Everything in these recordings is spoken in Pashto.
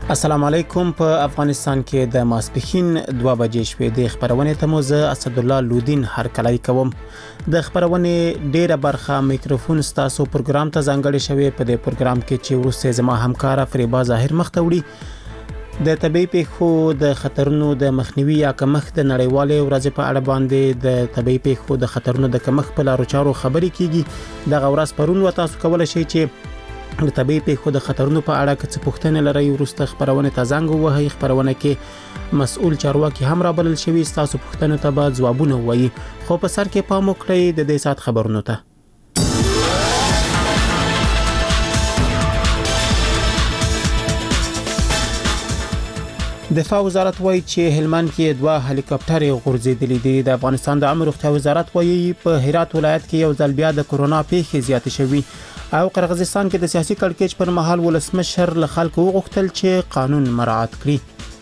السلام علیکم. په افغانستان کې د ماسپښین 2 بجې شوې د خبرونې ته مو زه اسد الله لودین هرکلی کوم. د خبرونې ډیره برخه میکروفون ستاسو پروګرام ته ځانګړی شوی. په دې پروګرام کې چې ورسته زما همکار فریبا ظاهر مختوړي د طبي پیښو د خطرونو د مخنیوي یا کمښت د نړیوالې ورځې په اړه باندې د طبي پیښو د خطرونو د کمښت په لارو چارو خبرې کیږي. دغه ورځ پرون و تاسو کولای شئ چې د طبي پیښو د خطرونو په اړه څه پوښتنې لرئ ورسته خبرونه ته زنګ ووهئ. خبرونه کې مسؤل چارواکي هم رابلل شوي، تاسو پوښتنو ته به ځوابونه ووایي. خو په سر کې پام وکړئ د دې سات خبرونو ته. دفاع وزارت وایي چې هلمند کې 2 هلیکاپټرې غورځېدلې دي. د افغانستان د امر روغتیا وزارت وایي په هرات ولایت کې یو ځل بیا د کرونا پیښې زیاتې شوي او قرغیزستان کې د سیاسي کړکېچ پر مهال ولسمشر له خلکو وغوښتل چې قانون مراعات کړي.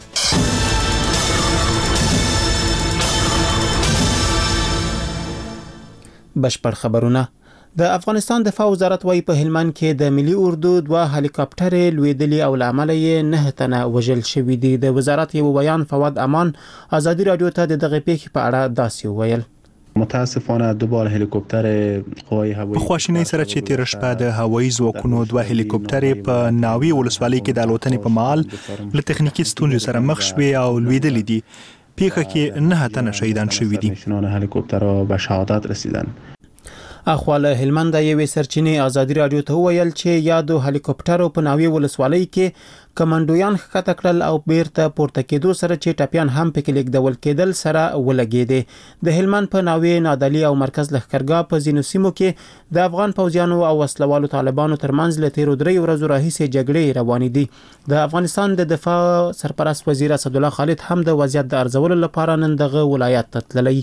بشپړ خبرونه. د افغانستان دفاع وزارت وایي په هلمند کې د ملي اردو 2 هلیکاپټرې لوېدلې او لامل یې 9 تنه وژل شوي دي. د وزارت یو بیان فواد امان ازادي رادیو ته د دغه پیښې په اړه داسې وویل. متاسفانه 2 هلیکوپتر قوای هوایی په خواشینۍ سره چې تیر شپه د هوایي ځواکونو 2 هلیکوپټرې په ناوی ولسوالۍ کې د الوتنې په مهال له تخنیکی ستونزو سره مخ شوي او لوېدلې دي. پیښه کې 9 تنه شهیدان شوي دي. هلیکوپترها به شهادت رسیدن. اخواله هلمند یوې سرچینې ازادي رادیو ته ویل چې یادو هلیکوپټرو په ناوی ولسوالۍ کې کمانډویان ښکته کړل او بیرته پورته کېدو سره چې ټاپیان هم پکې لیکدول کېدل سره ولګېدې. د هلمند په ناوی نادعلي او مرکز لښکرګاه په ځینو سیمو کې د افغان پوځیانو او وسلوالو طالبانو ترمنځ له تیرو 3 ورځو راهیسې جګړې روانې دي. د افغانستان د دفاع سرپرست وزیر اسد الله خالد هم د وضعیت د ارزولو لپاره نن دغه ولایت ته تللی.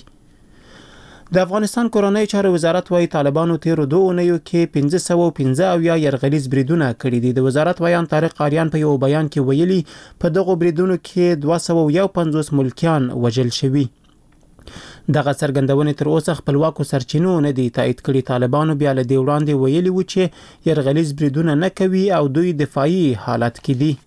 د افغانستان کورنۍ چارو وزارت وايي طالبانو تیرو 2 اونیو کې 515 یرغلیز بریدونه کړي دي. د وزارت ویان طارق قاریان په یو بیان کې ویلي په دغه بریدونو کې 250 ملکیان وژل شوي. دغه څرګندونې تر اوسه خپلواکو سرچینو نه دي تایید کړي. طالبانو بیا له دې وړاندې ویلي و چې یرغلیز بریدونه نه کوي او دوی دفاعي حالت کې دي.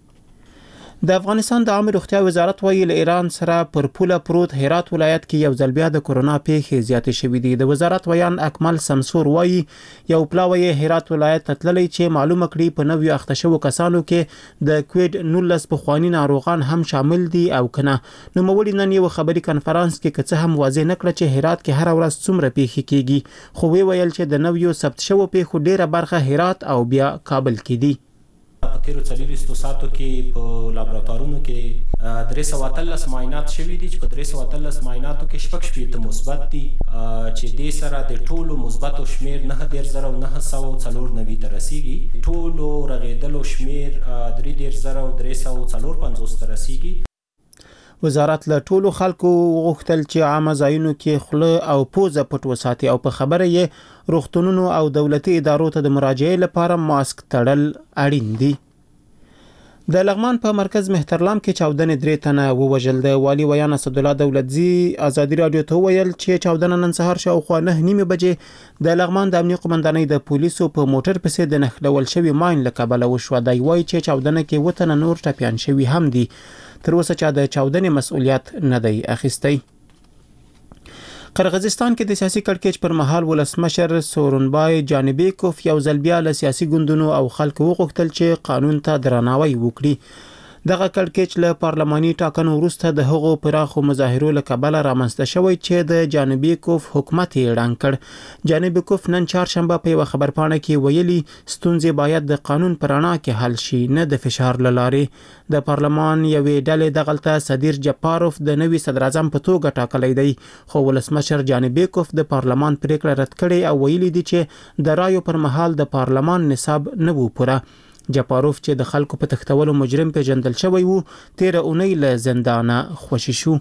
د افغانستان د عامه روغتیا وزارت وایي له ایران سره پر پوله پروت هرات ولایت کې یو ځل بیا د کرونا پیښې زیاتې شوې دي. د وزارت ویان اکمل سمسور وایي یو پلاوی هرات ولایت ته تللی چې معلومه کړي په 90 اخته شوو کسانو کې د کووید 19 پخوانی ناروغان هم شامل دي او کنه. نو مولي نن یو خبري کانفرنس کې څه هم واضح نکړه چې هرات کې هر ورځ څومره پیښې کیږي، خو ویل چې د 90 ثبت شوو پیښو ډیره برخه هرات او بیا کابل کې دي. په تیرو 40 ساعتو کې په لابراتوارونو کې 313 معاینات شوي دي چې په 313 معایناتو کې 6 مثبت دي چې د سره د ټولو مثبتو شمیر 9994 ته رسیږي. ټولو رغیدلو شمیر 3350 ته رسیږي. وزارت له ټولو خلکو وغوښتل چې عامه ځایونو کې خوله او پوزه پټ وساتي او په خبره یې روغتونونو او دولتي ادارو ته د مراجعې لپاره ماسک تړل اړین دي. د لغمان په مرکز مهترلام کې 14 تنه ووژل. د والی ویان اسد الله دولتزی ازادي رادیو ته ویل چې 14 نن سهار شاوخوا 9:30 بجې د لغمان د امنیت قومندانۍ د پولیسو په موټر پسې د نښلول شوی ماین له کبله وشو. دی وایي چې 14 کې وطن نور ټپیان شوی هم دي. تر اوسه چا د 14 مسؤلیت نه دی اخیستی. قرغیزستان کې د سیاسي کړکېچ پر مهال ولسمشر سورونبای جانبیکوف یو ځل بیا له سیاسي ګوندونو او خلکو وغوښتل چې قانون ته درناوی وکړي. دغه کړکېچ له پارلماني ټاکنو وروسته د هغو پراخو مظاهرو له کبله رامنځته شوی چې د جانبیکوف حکومت یې ړنګ کړ. جانبیکوف نن چهارشنبه په یو خبرپاڼه کې ویلي ستونزې باید د قانون پر رڼا کې حل شي، نه د فشار له لارې. د پارلمان یوې ډلې دغلته صدیر جپاروف د نوي صدر اعظم په توګه ټاکلی دی، خو ولسمشر جانبیکوف د پارلمان پریکړه رد کړې او ویلي دي چې د رایو پر مهال د پارلمان نصاب نه وو پوره. جپاروف چې د خلکو په تختولو مجرم پیژندل شوی وو 13 اونۍ له زندانه خوشی شو.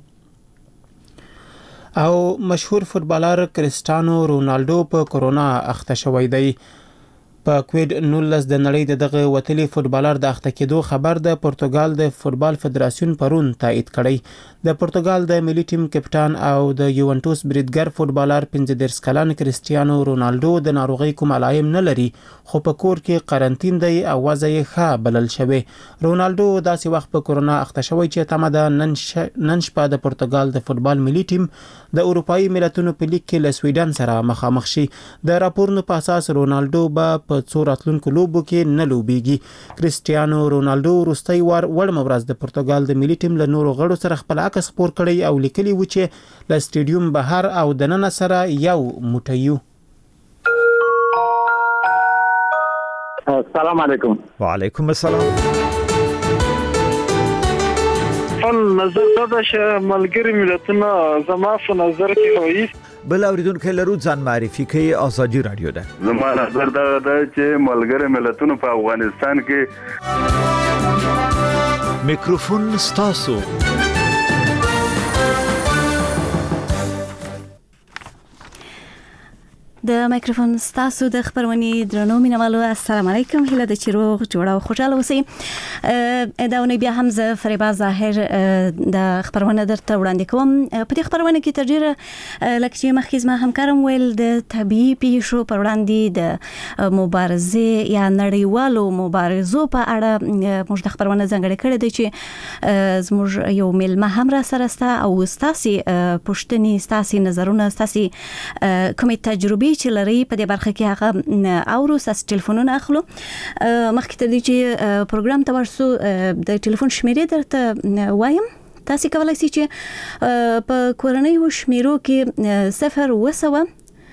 او مشهور فوتبالر کریسټیانو رونالډو په کرونا اخته شوی دی. په کووید 19 د نړۍ دغه وتلي فوتبالر د اخته کېدو خبر د پرتګال د فوتبال فدراسیون پرون تایید کړی د پرتګال د ملي ټیم کپټان او د یوونټوس بریدګر فوتبالر 15 کلن کریسټیانو رونالدو د ناروغي کوم علائم نه لري خو په کور کې قرنټین دی او وضع یې ښه بلل شوی رونالدو داسې وخت په کورونا اخته شوی چې تمه ده نن شپه د پرتګال د فوتبال ملي ټیم د اروپایي ملتونو په لیګ کې له سویډن سره مخامخ شي د راپورونو په اساس رونالدو به په څو راتلونکو لوبو کې نه لوبيږي کریسټیانو رونالدو وروستي ورځ د پرتګال د ملي ټیم له نورو غړو سره خپل عکس خپور کړی او لیکلی و چې له سټیډیوم بهر او دننه سره یو موټیو السلام علیکم. وعلیکم السلام. نظر دا چې ملګری ملتونه زما په نظر کې وایي بل اوریدونکو لرو ځان معرفي کوي آزادي رادیو ده. زما نظر دا چې ملګری ملتونه په افغانستان کې میکروفون ستاسو. د مایکروفون ستاسو د خبرونې درنو مینوالو السلام علیکم هله د چیروغ جوړه او خوشاله اوسئ دا ونی بیا هم زه فریبا ظاهر د خبرونه درته وړاندې کوم په دې خبرونه کې تر ډیره لکه چې مخکې ما همکارم ویل د طبيعي پیښو پر وړاندې د مبارزې یا نړیوالو مبارزو په اړه موږ د خبرونه ځانګړې کړې دي چې زموږ یو ملما هم را سره ستا او ستاسي پښتني ستاسي نظرونه ستاسي کومې تجربې چې لري په دې برخه کې هغه اورو ساس ټلیفونونه اخلو مخکې تر دې چې پروګرام ته ورسو د ټلیفون شمیرې درته وایم تاسو کولای شئ چې په کورنۍ و شمیرو کې 0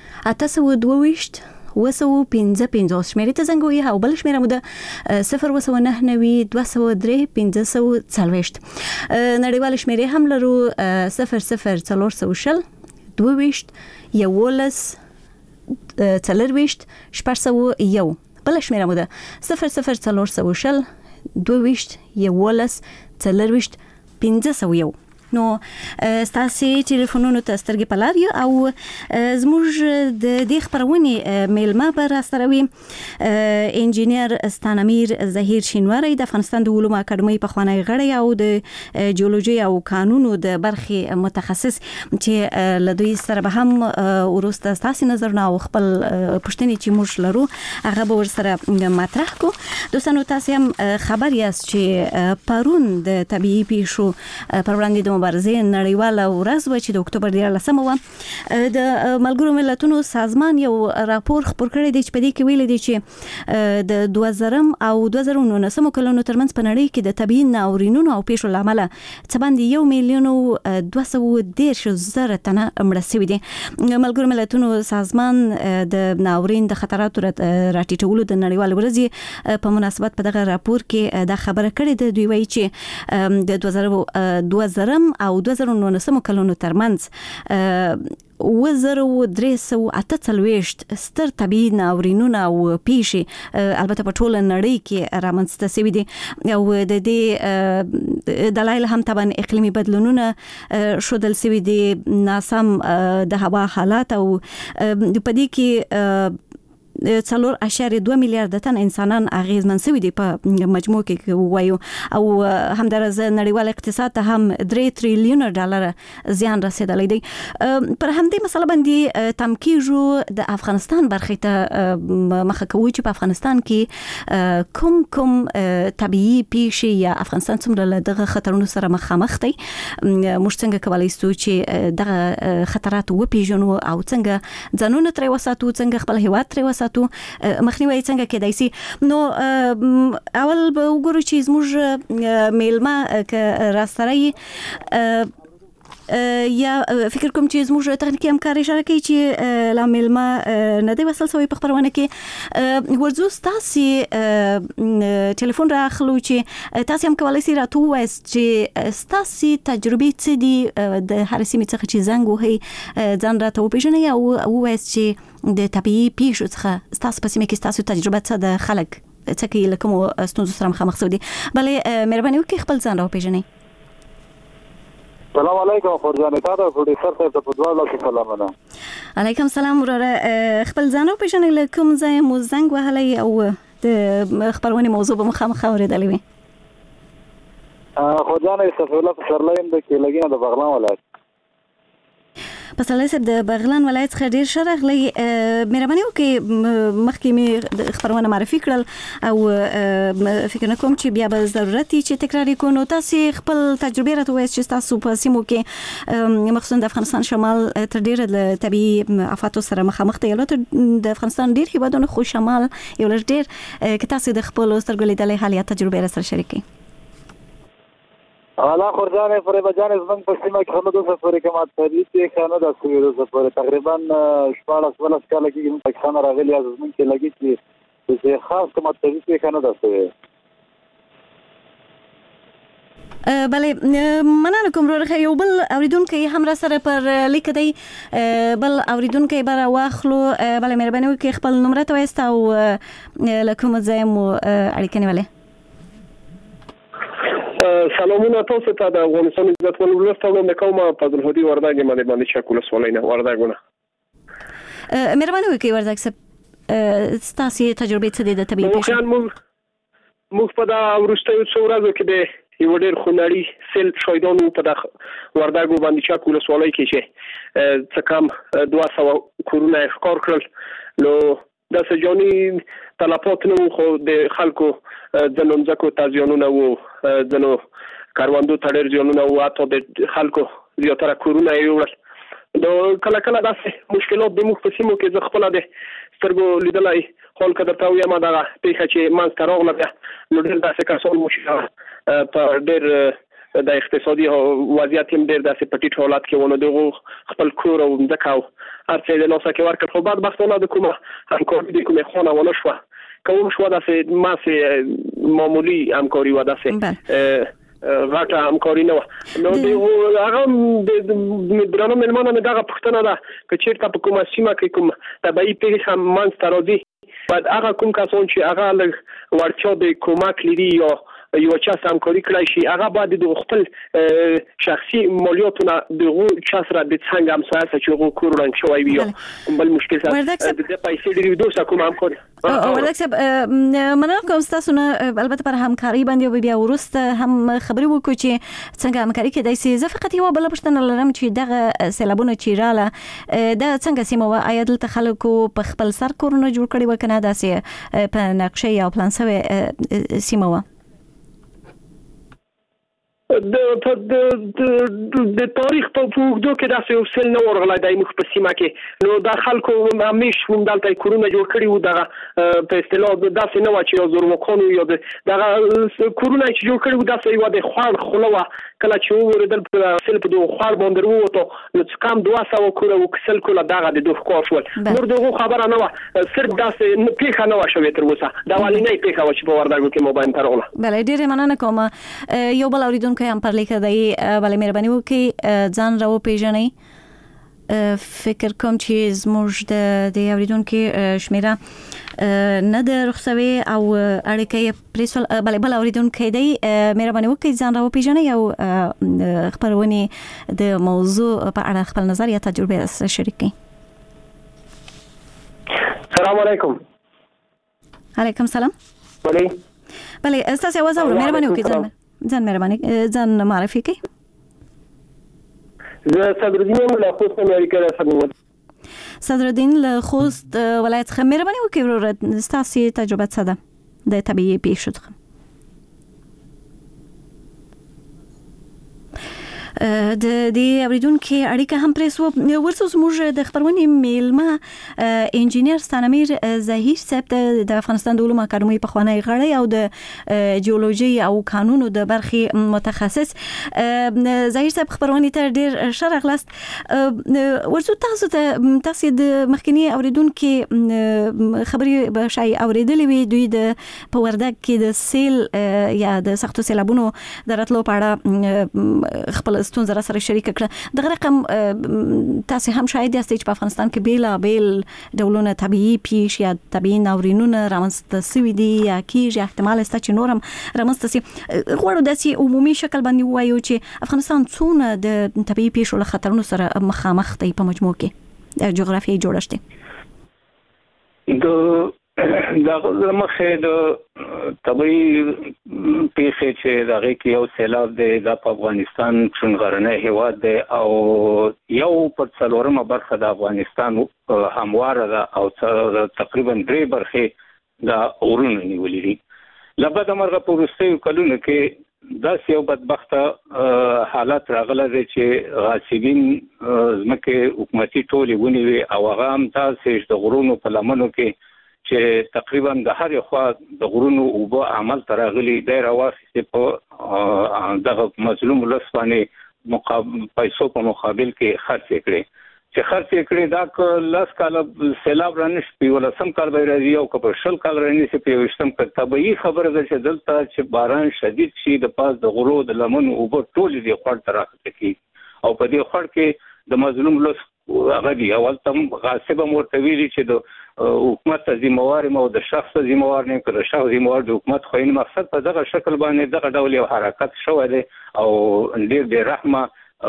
وسو 15 شمیرې ته زنګ وي او بل شمیره مو د 0 نړیوال شمیرې هم لرو 0 څلرويشت شپږسو یو بل شمیره مو ده 0 15 نو ستاسو ټلیفونونو ته سترګې پلاریو او زموږ د دې خبرونې میلمه بر استروي انجینیر ستانمیر ظهیر شینواری د افغانستان د علومو اکاډمۍ په خوانی غړی او د جیولوژي او قانونو د برخې متخصص چې لدوی سره به هم ورسته ستاسو نظرونه او خپل پښتني چې موږ لرو هغه به ورسره مطرح کو دوستانو تاسو هم خبر یاست چې پرون د طبيعي پیښو پر وړاندې د مبارزې نړیواله ورځ و چې د اکتوبر 13 و د ملګرو ملتونو سازمان یو راپور خپور کړی دی چې په دې کې ویل دي چې د 2000 او 2019 کلونو ترمنځ په نړۍ کې د طبيعي ناورینونو او پیښو لامل څه باندې 1,210,000 تنه مړه شوي دي ملګرو ملتونو سازمان د ناورین د خطراتو راټیټولو د نړیوال ورځې په مناسبت په دغه راپور کې دا خبره کړې ده دوی وایي چې د 2000 او 2019 کلونو ترمنځ 1348 ستر طبيعي ناورینونه او پیښې البته په ټوله نړۍ کې رامنځته شوي دي او د دې دلایل هم طبعا اقلیمي بدلونونه شودل شوي دي ناسم د هوا حالات او په دې کې 4.2 میلیارډ تن انسانان اغیزمن شوي دي په مجموع کې وایو او همدارس نړیوال اقتصاد ته هم 3 تریلیون ډالر زیان رسیدلی دی پر همدې مسله باندې تم کیږو د افغانستان برخې ته مخه کوي چې په افغانستان کې کوم طبيعي پیښې یا افغانستان څومره دغه خطرونو سره مخامخ دی موږ څنګه کولای شو چې دغه خطرات وپیژنو او څنګه ځانونه ترې وساتو څنګه خپل هیواد ترې وساتو مخنیوي څنګه کېدای شي نو اول به وګورو چې زموږ میلمه راستري یا فکر کوم چې زموږ تخنیکی همکار اشاره کوي چې لا میلمه نه دی وصل سوی په خبرونه کې ورزو تاسو ټلیفون راخلو چې تاسو هم کولای شئ راته وایئ چې تاسو تجربه څه دي د هر سیمه څخه چې زنګ وهي ځان راته وپیژنئ او وایئ چې د طبيعي پیښو څخه تاسو په سیمه کې تاسو تجربه څه د خلک څه کې لکه مو ستونزو سره مخامخ شوي دي بلې مهرباني وکړئ خپل ځان راوپیژنئ سلام علیکم فرجان تاسو پروډوسر ته په دواړو کې سلامونه. علیکم سلام وراره. خپل ځانو پیژنې له کوم ځای مو زنګ وهلی او د خبرونې موضوع به مخامخ اورېدلې وي؟ فرجان صفی الله پسرلی د کېلګینه د بغلان ولایت. پسرلی صاحب د بغلان ولایت څخه ډیر ښه راغلی. مهرباني وکړئ مخکې مې خبرونه معرفي کړل او فکر نه کوم چې بیا به ضرورت وي چې تکرار یې کړو. نو تاسې خپل تجربې راته ووایاست چې ستاسو په سیمو کې مخصوصا د افغانستان شمال تر ډیره له طبیعي آفاتو سره مخامخ دی. البته د افغانستان ډیر هیوادونه خو شمال یو لږ ډیر که تاسې د خپلو سترګو لیدلی حال یا تجربې راسره شریک کړئ. الله خورجان فریبه جان زمنګ په سیمه کې هم د سفر کې ماته دي خانه د سویل سفر تقریبا 14 کال کې پاکستان راغلی از زمنګ کې لګی چې خاص کومه تدریس خانه د سویل. بله مننه کوم ورغه یو بل اوریدونکو هم را سره پر لیک دی. بل اوریدونکو بر واخلو. بله مهرباني وکړئ خپل نمبر ته وایست او لکه ځای مو اړیکه نیولې. سلامونه تاسو ته د افغانستان عزتمن ولستانو د کومه فضل هدي وردګ باندې شکل سوالینه وردګونه. مهرباني وکړئ وردګ صاحب ستاسو تجربه څه دي د طبيعي پیښو؟ موږ په دا ورستیو څو ورځو کې د یو ډېر خونړي سیل شهیدانو په وردګ باندې شکل سوالای کې چې څه کم 200 کورونه ښکار کړل. نو د سجونی تلفات نو خو د خلکو ځنونځکو تازیانونه وو ځنو کاروندو تړر ځانونه وو اته د خلکو زیاتره کورونه یوړل. د کله کله داسې مشکلات د مخ په سیمو کې ز خپل د سترګو لیدلای خپل کده تاو یم دا پیښه چې مانځ تراغله نو ډېر داسې کسان مشکل په ډېر د اقتصادي وضعیت هم ډېر داسې پټیټ حالت کې ونه دغه خپل کور او ځکاو هرڅه د لاسه کې ورکړ. خو بعد بختونه د کومه همکاري د کومه خونه ونه شو کوم شو داسې ماسه معمولی همکاري و داسې غاټه همکاري نه و. نو هغه د درنو ملمانو دغه پښتنه ده چې چیرته په کومه سیمه کې کوم طبيعي پیښه مانځ ترازی بعد هغه کوم کسان چې هغه لږ ورچا د کومک لري یا یو چا همکاري کړی شي هغه باید د خپل شخصي مالیاتونه دغه چا سره د څنګه هم سره چې هغه کور رنګ شوی وي بل مشکل سره د پیسې لري دوسه کوم همکاري. وردګ صاحب مننه کوم تاسو نه البته پر همکاري باندې بیا ورسته هم خبرې وکړو چې څنګه همکاري کېدای شي. زه فقط یو بل پوښتنه لرم چې دغه سیلابونه چې رااله دا څنګه سیمه و آیا دلته خلکو په خپل سر کورونه جوړ کړي و کنه داسې په نقشه یا پلان سوی سیمه و؟ د تاریخ په وګړو کې داسې یو سل نو ورغلای د مخ په سیمه کې نو د خلکو همیش هم دلته کورونه جوړ کړي وو دغه په اصطلاح داسې نو چې زور وکونو یو دغه کورونه چې جوړ کړي وو داسې یو د خوړ خلوه کله چې وردل په سل په دوه خوړ باندې وروته نو کم 200 کور او کسل کله دغه د دوه کور شول. نور دغه خبره نه و صرف داسې پیښه نه و شوې تر اوسه دا ولینې پیښه و چې په وردګو کې مو باندې ترغله. بله ډیره مننه کوم. یو بل اوریدونکو هم پر لیک دی. بله مهرباني وکړئ ځان راو پیژنئ. فکر کوم چې زموږ د اوریدونکو شمیره نه د رخصوي او اړیکې پریسل. بل اوریدونکو دی مهرباني وکړئ ځان راو پیژنئ او خبرونه د موضوع په اړه خپل نظر یا تجربه سره شریک کړئ. السلام علیکم. علیکم سلام. بله تاسو आवाज اورئ. مهرباني وکړئ ځان معرفي کړئ. زه صدرالدین له خوست امریکا راځم. صدرالدین له خوست ولایت څخه. مهرباني وکړئ ورور تاسو تجربه څه ده د طبيعي پیښو څخه؟ د دې اوریدونکو اړیکه هم پریسو ورسو زموږ د خبرونې میلمه انجینیر ستانمیر ظهیر صاحب د افغانستان د علومو اکاډمۍ په خوانی غړی او د جیولوژي او قانونو د برخې متخصص. ظهیر صاحب خبرونه ته ډیر شرغلاست. ورسو تاسو د مخکنی اوریدونکو خبري به شای اوریدلې وي دوی د په وردګ کې د سیل یا د سختو سیلابونو دراتلو په اړه خپل ستونزه را سره شریک کړه دغه رقم تاسو هم شاید یاست چې په افغانستان کې بیل ډولونه طبيعي پیښ یا طبيعي ناورینونه رامنځته شوي دي یا کېږي احتمال شته چې نورم رامنځته شي غواړو داسې عمومي شکل باندې ووایو چې افغانستان څونه د طبيعي پیښو له خطرونو سره مخامخ دی په مجموع کې جغرافیایي جوړښت د مخه د طبيعي پیښې چې دغه کې یو سیلاب دی د افغانستان څنګهرنه هیواد دی او یو پر څلورمه برخه د افغانستان همواره ده او تقریبا 3 برخه د اورونو نیولې دي لبد مرغه په وروستیو کلونو کې دا یو بدبخته حالت راغله چې غاصبین زمکه حکومتي ټولې ونیوي او هغه هم تاسو د غرونو په لمنو کې چې تقریبا د هر خوا د غرونو او په عمل تراغلي دایره واخیسته په دغه مظلوم لسبانه پیسو په مقابل کې خرڅ کړي چې خرڅ کړي دا لاس کاله سیلاب رانش په ولسم کال به راځي او په شل کال رانیسي په وشتم په طبيعي خبره ده چې دلته چې باران شدید شي د پاس د غرو د لمن او په ټول دي خړ تراخته کی او په دې خړ کې د مظلوم لس هغه دی اول تم غاصب مرتویلی چې د حکومت ذمہوار او د شخص ذمہوار نه کړ شخص ذمہوار د حکومت خو نه مقصد په دغه شکل باندې دغه ډول یو حرکت شوی دی او ډیر د رحمه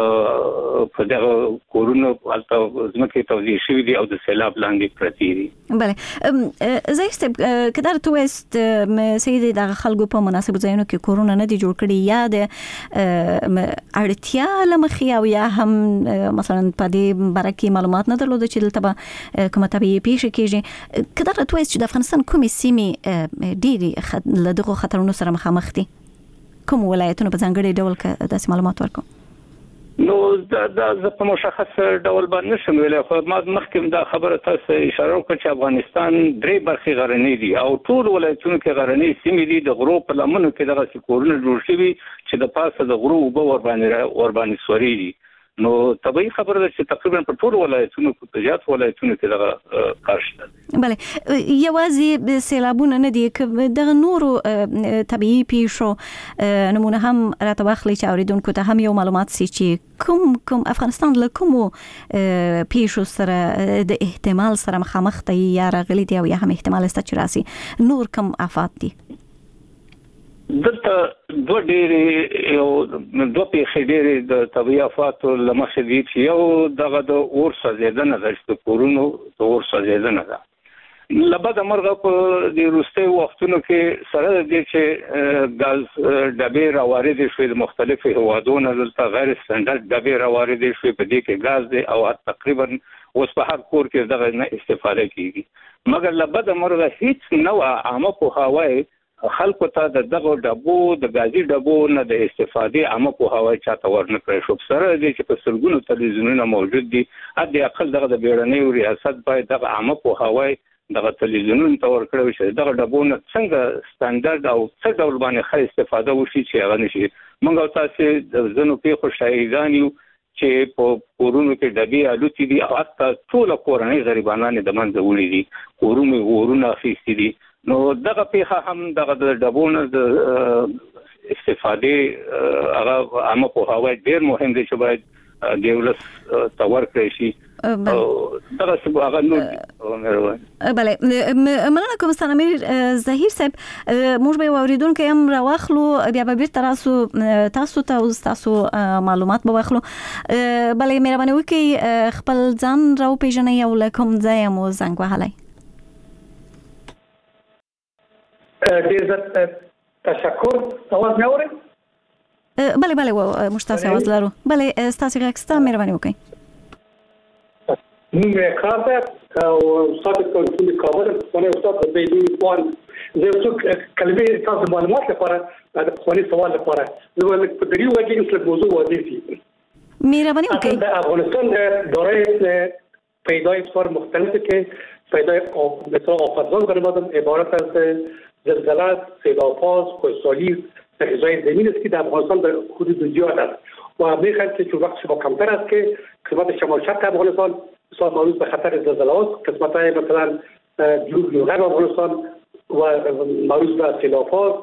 په دغه کورونو البته زمکه توزیع شوی دی او د سیلاب لاندې پرتی دي بله زه کدار تو است سید دغه خلکو په مناسب ځایونو کې کورونه نه دي جوړ کړي یا د اړتیا لمخې او یا هم مثلا په دې برکه معلومات نه درلود چې دلته کومه طبيعي پیښه کیږي کدار تو است چې د افغانستان کومې سیمې ډېری له دغه خطرونو سره مخامخ دي کوم ولایتونه په ځانګړي ډول کې داسې معلومات ورکوم نو دا په مشخص ډول باندې نشم ویلای خو ما مخکې دا خبره تاسو اشاره وکړه چې افغانستان 3 برخې غرنۍ دي او ټول ولایتونو کې غرنۍ سیمې دي د غرو په لمنو کې دغه کورونه جوړ شوي چې د پاسه د غرو وبو ور باندې سوري دي نو طبيعي خبره ده چې تقریبا په ټول ولایتونو کې زیات ولایتونو کې دغه کار شته بله یوازې سیلابونه نه دي دغه نورو طبيعي پیښو نمونه هم راته واخلي چې اوریدونکو ته هم یو معلومات سي چې کوم افغانستان له کومو پیښو سره د احتمال سره مخامخ دی یا راغلي دی او یا هم احتمال شته چې راسي نور کوم آفات دي دلته دوه پیښې ډېرې د طبيعي آفاتو له مخې دي چې یو دغه د اور سوځېدنه ده چې د کورونو د اور سوځېدنه ده لبد مرغه په د وروستي وختونو کې سره د دې چې غاز ډبې راوارد شوې د مختلفو هوادونو دلته غیر سټنډرډ ډبې راوارد شوې په دې کې غاز دی او تقریبا اوس په هر کور کې دغه نه استفاده کیږي مګر لبد مرغه هیڅ نوع عامه پوهاوی خلکو ته دغه ډبو د غازي ډبو نه د استفادې عامه پوهاوی چاته ورنه کړی شو سره دې چې په سلګونو تلویزیونونه موجود دي د اقل دغه د بیړنۍ ریاست باید دغه عامه پوهاوی دغه تلویزیونونو ته ورکړی شي دغه ډبو نه څنګه سټانډرډ او څه ډول باندې ښه استفاده وشي چې هغه نشي موږ تاسو د ځنو پیښو شاهدان یو چې په کورونو کې ډبې الوتې دي او حتی ټول کورنۍ غریبانان د منځه وړي دي ورونه اخیستي دي نو دغه پیښه هم دغه د ډبونو د استفادې هغه عامه پوهاوی ډېر مهم دی چې باید د ولس تور کړی شي دغه څه هغه نو بله مننه کوم ستاسو امیر ظهیر صاحب موږ به اوریدونکو هم راوخلو بیا به بیرته تاسو ته تاسو معلومات به واخلو بله مهرباني وکړئ خپل ځان راو پیژنئ او له کوم ځای مو زنګ وهلی ډیر تشکر اواز مې اورئ بله موږ تاسو اواز لرو بله تاسو غږستا مهرباني وکړئ نوم یې خاصه او استاد کنټرول کابل څنګه استاد د دې پوان زه څو کلمې تاسو معلومات لپاره د خوني سوال لپاره زه په دې وجه کې موضوع وادي مهرباني وکړئ د افغانستان د دوره پیدایش فور مختلفه کې پیدایش او مثلا آفاتزاد غالبا عبارت از زلزلات، سیلاب‌ها، خشکسالی غذای زمین است که در افغانستان به حدود زیاد است و می‌خواهیم که وقت شما کمتر است که قسمت شمال شرق افغانستان مثلا معرض به خطر زلزله است، قسمت‌های مثلا جنوب غرب افغانستان و معرض به سیلاب‌ها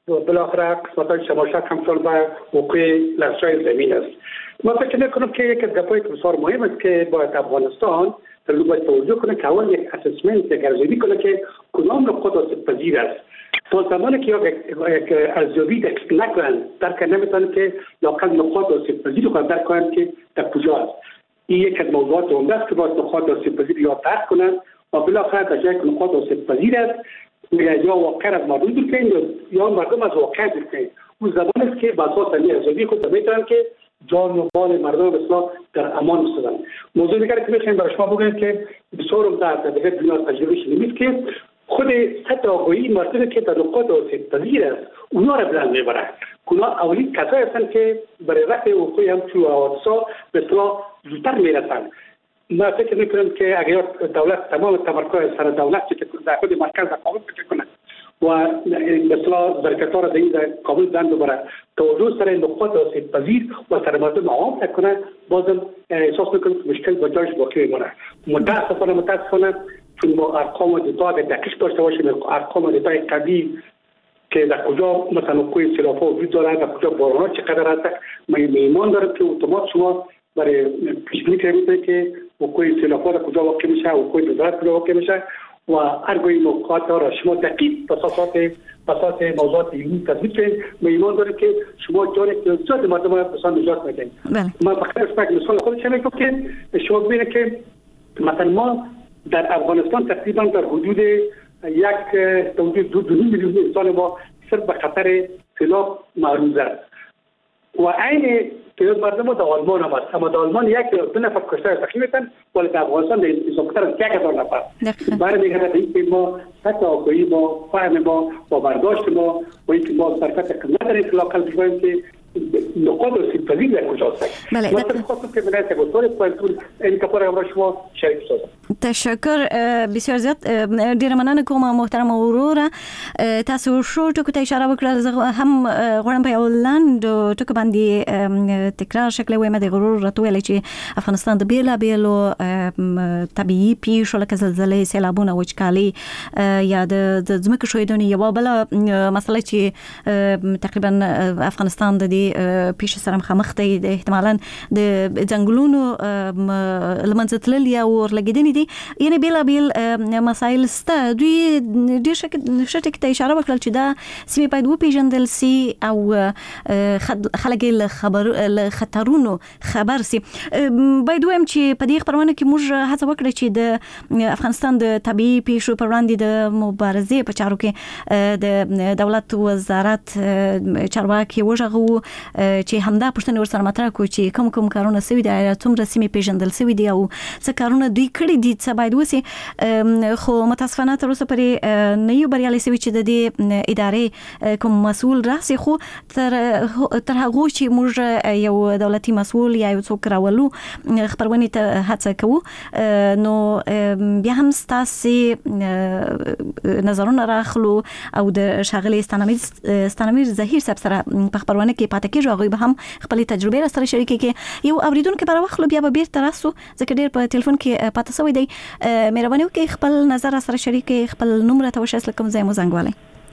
بالاخره قسمت‌های شمالشهر همچون به وقوع لرزش‌های زمین است. ما فکر می‌کنم که یک از گپ‌های بسیار مهم است که باید افغانستان در باید توجه کنه که اول یک اسسمنت ارزیابی کنه که کدام نقاط آسیب‌پذیر است. تا زمانی که یک ارزیابی نکنند درک نمی‌تونن که لااقل نقاط آسیب‌پذیر رو درک کنند که در کجا است. این یک از موضوعات عمده است که باید نقاط آسیب‌پذیر یا درک کنند و بالاخره در جایی که نقاط آسیب‌پذیر است یا واقع از مردم دور کنید یا مردم از واقع دور کنید. اون زمان است که با اساس ارزیابی خود می‌تونن که جان و مال مردم بسیار در امان بسازند. موضوع دیگری که می‌خوایم برای شما بگم که بسیار عمده در دنیا تجربه شده که خود سطح آگاهی مردم که در نقاط آسیب‌پذیر است اونا را بلند میبرند. اونا اولین کسایی هستند که برای رفع وقوع همچون حوادث‌ها به اصطلاح زودتر میرسند. ما فکر میکنم که اگر دولت تمام تمرکز سر دولت که در خود مرکز قابل کنه و به اصطلاح ظرفیت‌ها را در قابل بلند ببره توجه سر نقاط آسیب‌پذیر و سر مردم عام نکنه بازم احساس میکنم که مشکل با جایش باقی میمونه. متاسفانه چون ما ارقام دیتا دقیق داشته باشیم ارقام دیتای قدیم که در کجا مثلا کوی سیلاف‌ها وجود داره در کجا باران‌ها چقدر هست ما ایمان دارم که اتومات شما برای پیش‌بینی کنید که کوی سیلاف‌ها در کجا واقع میشه و کوی نظارت کجا واقع میشه و هر گوی نقاط را شما دقیق بساط موضوعات علمی تثبیت کنید. ما ایمان داریم که شما جان اقتصاد مردم را بسان نجات میدید. ما بخیر اسمک مثال خودش میگم که شما ببینید که مثلا ما در افغانستان تقریبا در حدود دو میلیون انسان ما صرف به خطر سیلاب معرض است و عین تعداد مردم در آلمان هم است، اما در آلمان دو نفر کشته تخمین میتن ولی در افغانستان اضافتر از 1000 نفر. برای دیگر اینکه ما سطح آگاهی ما فهم ما و برداشت ما و اینکه ما صرفت نداریم که لااقل بگوییم که نقاط آسیب‌پذیر در کجاست. بله. ما خواستم که من تگوتور پوینتون این کار را شما شریک سازم. تشکر بسیار زیات. ډیر مننه کوم محترم وروره. تاسو شو ټکو ته اشاره وکړه هم غواړم په یو لاند ټکو باندې تکرار شکل وایم د غرور راتویل چې افغانستان د بیلابیلو طبيعي پیښو لکه زلزلې سیلابونه وچکالي یا د ځمکې ښویدنې یو بل مسله چې تقریبا افغانستان د دې پیښې سره مخامخ دی احتمالاً د ځنګلونو لمنځه تللي او ورلګیدنې دي یعنی بیلابیل مسایل سته. دوی ډېر شټ ته اشاره وکړل چې دا سیمې باید وپیژندل سي او خلک له خطرونو خبر سي. باید وایم چې په دې خبرونه کې موږ هڅه وکړه چې د افغانستان د طبيعي پیښو پر وړاندې د مبارزې په چارو کې د دولت وزارت چارواکي وژغو چې همدا پښتنه ورسره مطرح کو چې کوم کارونه سوي دي څومره سیمې پیژندل سوي دي او څه کارونه دوی کړی دي څه باید وسی. خو متاسفانه تر اوسه پرې نه یو بریالي سوي چې د دې ادارې کوم مسؤل راسي خو تر هغه چې موږ یو دولتي مسؤل یا یو څوک راولو خبرونه ته هڅه کوو نو بیا هم ستاسي نظرونه راخلو او د شاغلي ستانمیر زهیر صاحب سره په خبرونه کې پاتې کېږي هغه به هم خپل تجربه سره شریک کړي. یو اوریدونکو پر وخت بیا به بیرته راسو ځکه ډېر په ټلیفون کې پاتې شوی دی. مهرباني وکړئ خپل نظر سره شریک کړئ خپل نمبر ته وشاس لکم ځای مو زنګ والي.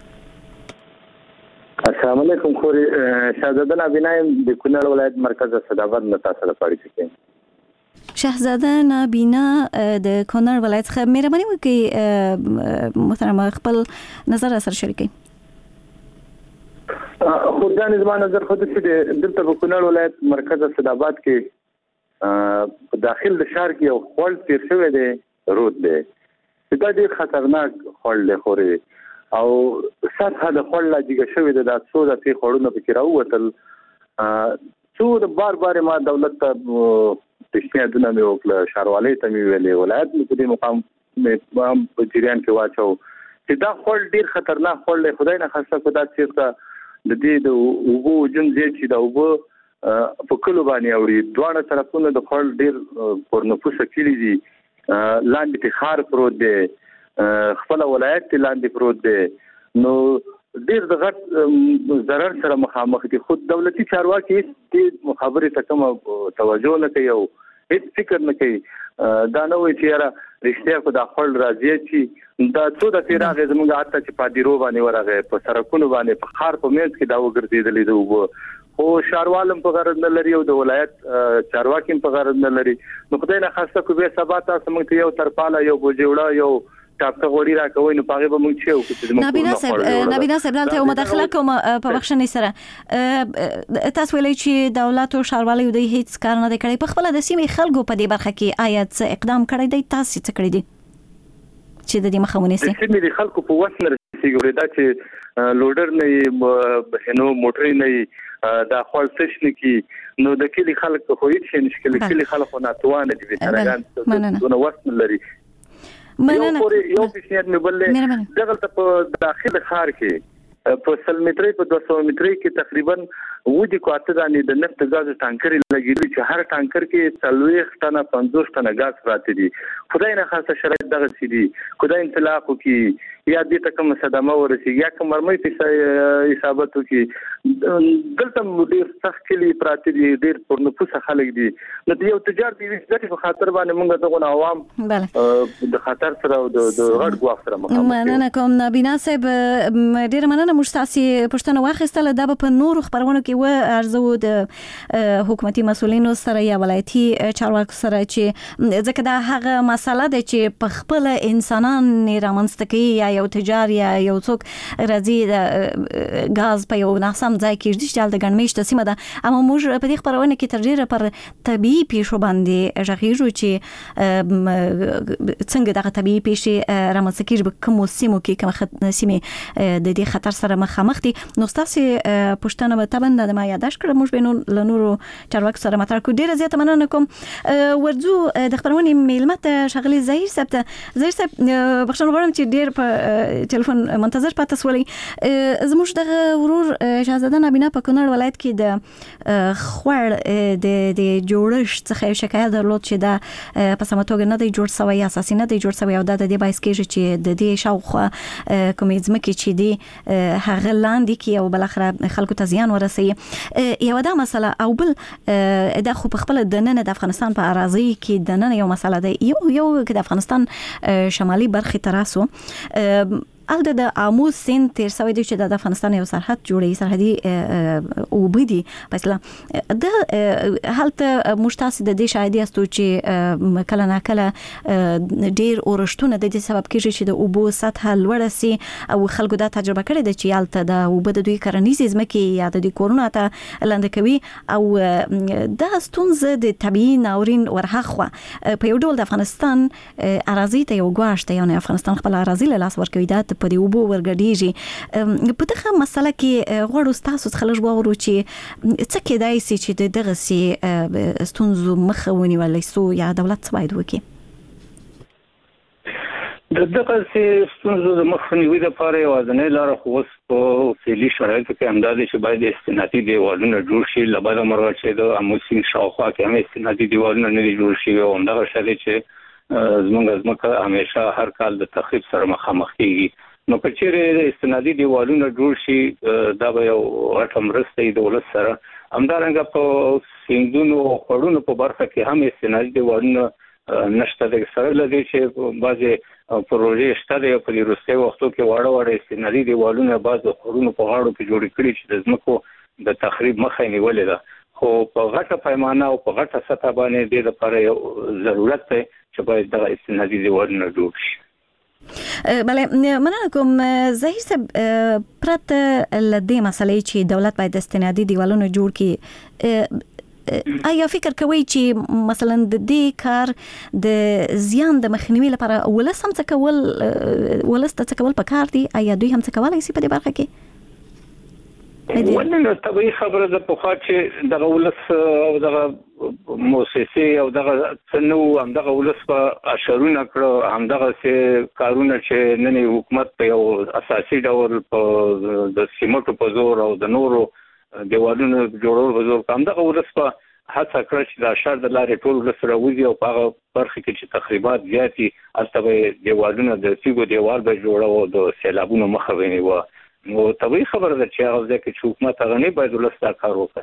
السلام علیکم خوري شهزاده نابینایم د کونړ ولایت مرکز صداباد متاثر پاړی شي. شهزاده نابینا د کونړ ولایت څخه مهرباني وکړئ محترم خپل نظر سره شریک کړئ. خورجان زما نظر خود چې دلته په کونړ ولایت مرکز صداباد کې په داخل د شهر کې یو خول تیر شوی دی رود دی دا ډېر خطرناک خول دی خوري او سطح د خول لا جګه شوی دی دا څو د تی خورونو پکې راووتل څو د بار ما دولت ته تشنیدونه مې وکړه ښاروالۍ ته مې ویلې ولایت مې په دې مقام په جریان کې واچو چې دا خول ډېر خطرناک خول دی. خدای نه خاصه خدا چیرته د دې د اوبو جن زیات چې د اوبو په کلو باندې اوري دواړه طرفونه د خپل ډیر پرنفوسه کلی دي لاندې په خار پروت دی خپل ولایت لاندې پروت دی نو ډیر د غټ ضرر سره مخامخ دي. خود دولتي چارواکي دې مخابره ته کوم توجه نه کوي او هیڅ فکر نه کوي دا نه وي چې را رښتیا کو د خپل راځي چې دا څو د تیراغه زموږ اته چې پادیرو باندې ورغه په سرکونو باندې په خار په میز کې دا وګرځیدلې دوه خو شاروالم په غرض نه لري او د ولایت چارواکیم په غرض نه لري نو خدای نه خاصه کو به سبا تاسو موږ ته یو ترپاله یو بوجوړه یو ټاپټه غوړي راکوي نو پاغه به موږ چې او نبینا صاحب دلته مداخله کوم په بخښنې سره تاسو ویلي چې دولت او شاروالي د هیڅ کار نه کوي په خپل د سیمې خلکو په دې برخه کې آیات اقدام کړی دی تاسو څه کړی دي چې د دې مخاوني سي چې د خلکو په وسه رسیږي وردا چې لوډر نه نو موټر نه دا خپل سشن کې نو د کلی خلک خو هیڅ نشکل کلی خلک نه توانه دي ترګان دونه وسه لري یو پیشنهاد مې بلې دغه په داخله خار کې په 100 مترې په 200 مترې کې تقریبا ودی کوته دانې د نفت غاز ټانکر لګیږي چې هر ټانکر کې 40 ټنه 50 ټنه غاز راځي دي خدای نه خاصه شرایط دغه سي دي خدای انطلاق کوي یا دې ته کوم صدمه ورسي یا کوم مرمۍ په حساباتو کې دلته ډېر سخت کلی پراته دي ډېر پر نفوس خلک دي نو یو تجارت دي چې په خاطر باندې موږ دغه عوام د خطر سره او د غړ ګواښ سره مخ مننه کوم نبینا صاحب ډېر مننه موږ تاسو پښتنه واخیستله دا په نورو خبرونو کې و ارزو د حکومتي مسولینو سره یا ولایتي چارواکو سره چې ځکه دا هغه مسله ده چې په خپل انسانان رامنځته کوي یا یو تجار یا یو څوک راځي د غاز په یو ناسم ځای کې د ګڼمېشته سیمه ده اما موږ په دې خبرونه کې تر ډیره پر طبيعي پیښو باندې ژغېږو چې څنګه دغه طبيعي پیښې رامنځته کیږي په کومو سیمو کې کوم سیمې د دې خطر سره مخامخ دي نو تاسو پښتنه به تبند د ما یاداش کړم موږ به لنورو چارواکو سره مطرح کوو ډیره زیاته مننه کوم ورځو د خبرونې میلمه شغلي زهیر صاحب بخښنه غواړم چې ډیر په ټلیفون منتظر پاتې سولې زموږ د ورور شاهزاده نبینا په کونړ ولایت کې د خور د جوړښت څخه شکایت درلود چې دا په سمه توګه نه دی جوړ شوی اساسي نه دی جوړ شوی او دا د دې باعث کېږي چې د دې شاوخوا کومې ځمکې چې دی هغه لاندې کې او بل اخر خلکو ته زیان ورسوي یو دا مسله او بل دا خو په خپل د نن د افغانستان په اراضي کې د نن یو مسله ده یو د افغانستان شمالي برخه تراسو الته د اموز سین تیر سوی دی چې د افغانستان یو سرحد جوړي سرحدي وبدي مثلا د هلته مشتاس د دې شاهدي استو چې کله نه کله ډیر اورشتونه د دې سبب کېږي چې د اوبو سطح لوړه سي او خلکو دا تجربه کړې ده چې الته د اوبو د دوی کرنیزې ځمکې یا د کورونو ته لاندې کوي او دا ستونزه د طبيعي ناورین ورهخوا په یو ډول د افغانستان اراضي ته یو ګواښ دی یعنی افغانستان خپل اراضي له لاس ورکوي دا په دې وبو ورګډیږي په دغه مسله کې غوړو تاسو څخه لږ وورو چې څه کېدای شي چې دغه سي ستونزو مخه ونیول شي یا دولت څه باید وکړي دغه سي ستونزو د مخه نیولو لپاره یوازینۍ لار خو اوس په فعلي شرایطو کې همداسې چې باید استنادي دیوالونه جوړ شي لباده مرغه چې د اموسین شاوخوا کې هم استنادي دیوالونه نه جوړ شي او همدغه شاله چې زموږ همیشه هر کال د تخریب سره مخامخ کیږي نو که چیرې استنادي دیوالونه جوړ شي دا به یو غټه مرسته د ولس سره همدارنګه په سیندونو او خړونو په برخه کې هم استنادي دیوالونه نشته د سره لدی چې بعضې پروژې شته د په وروستي وختو کې واړه استنادي دیوالونه بعض خړونو په غاړو کې جوړ کړي چې د ځمکو د تخریب مخه نیولې ده خو په غټه پیمانه او په غټه سطح باندې د لپاره یو ضرورت دی چې باید د استنادي دیوالونه جوړ شي بله مننه کوم زهیر صاحب پرته لدې مسلې چې دولت باید استنادي دیوالونه جوړ کړي آیا فکر کوي چې مثلا د دې کار د زیان د مخنیوي لپاره ولس هم څه کول پکار دي آیا دوی هم څه کولای شي په دې برخه کې ولنه طبيعي خبره ده په خاطر چې دغه ولس او دغه مؤسسې او دغه څنو هم دغه ولس په اشرونه کړو هم دغه سه کارونه چې نن حکومت په یو اساسي ډول په د سیمټو په زور او د نورو دیوالونو جوړول په زور هم دغه ولس په هڅه کړ چې د اشر د لارې ټول ولس راوځي او په برخه کې چې تخریبات زیاتی البته دیوالونه د سیګو دیوال به جوړو د سیلابونو مخه ونیو نو طبيعي خبره ده چې هغه ځکه چې حکومت غني باید ولسته کار وکړي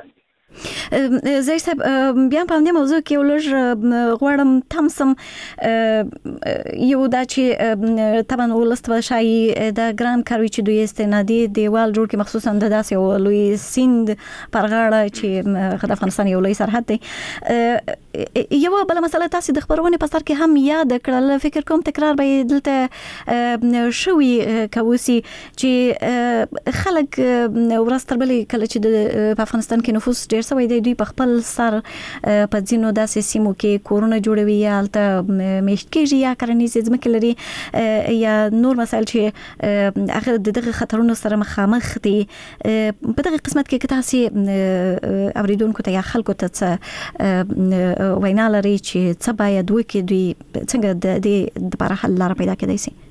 زه صاحب بیا په دې موضوع کې ولر غواړم تمسم یو دا چې طبعا ولست شای د ګران کاروي چې دوی استنادي دیوال جوړ کې مخصوصا د داسې یو لوی سیند پر غاړه چې د افغانستان یو لوی سرحد دی یو بل مسله تاسو د خبرونه په سر کې هم یاد کړل فکر کوم تکرار به دلته شوي کوسي چې خلک ورستر بلې کله چې د افغانستان کې نفوس ډیر سوی دی دوی په خپل سر په ځینو داسې سیمو کې کورونه جوړوي یا هلته میشت کېږي یا کرنیزې ځمکې لري یا نور مسایل چې هغه دغه خطرونو سره مخامخ دي په دغه قسمت کې که تاسې اوریدونکو ته یا خلکو ته څه وینا لري چې څه باید وکړي دوی څنګه د دې لپاره حل لاره پیدا کېدای شي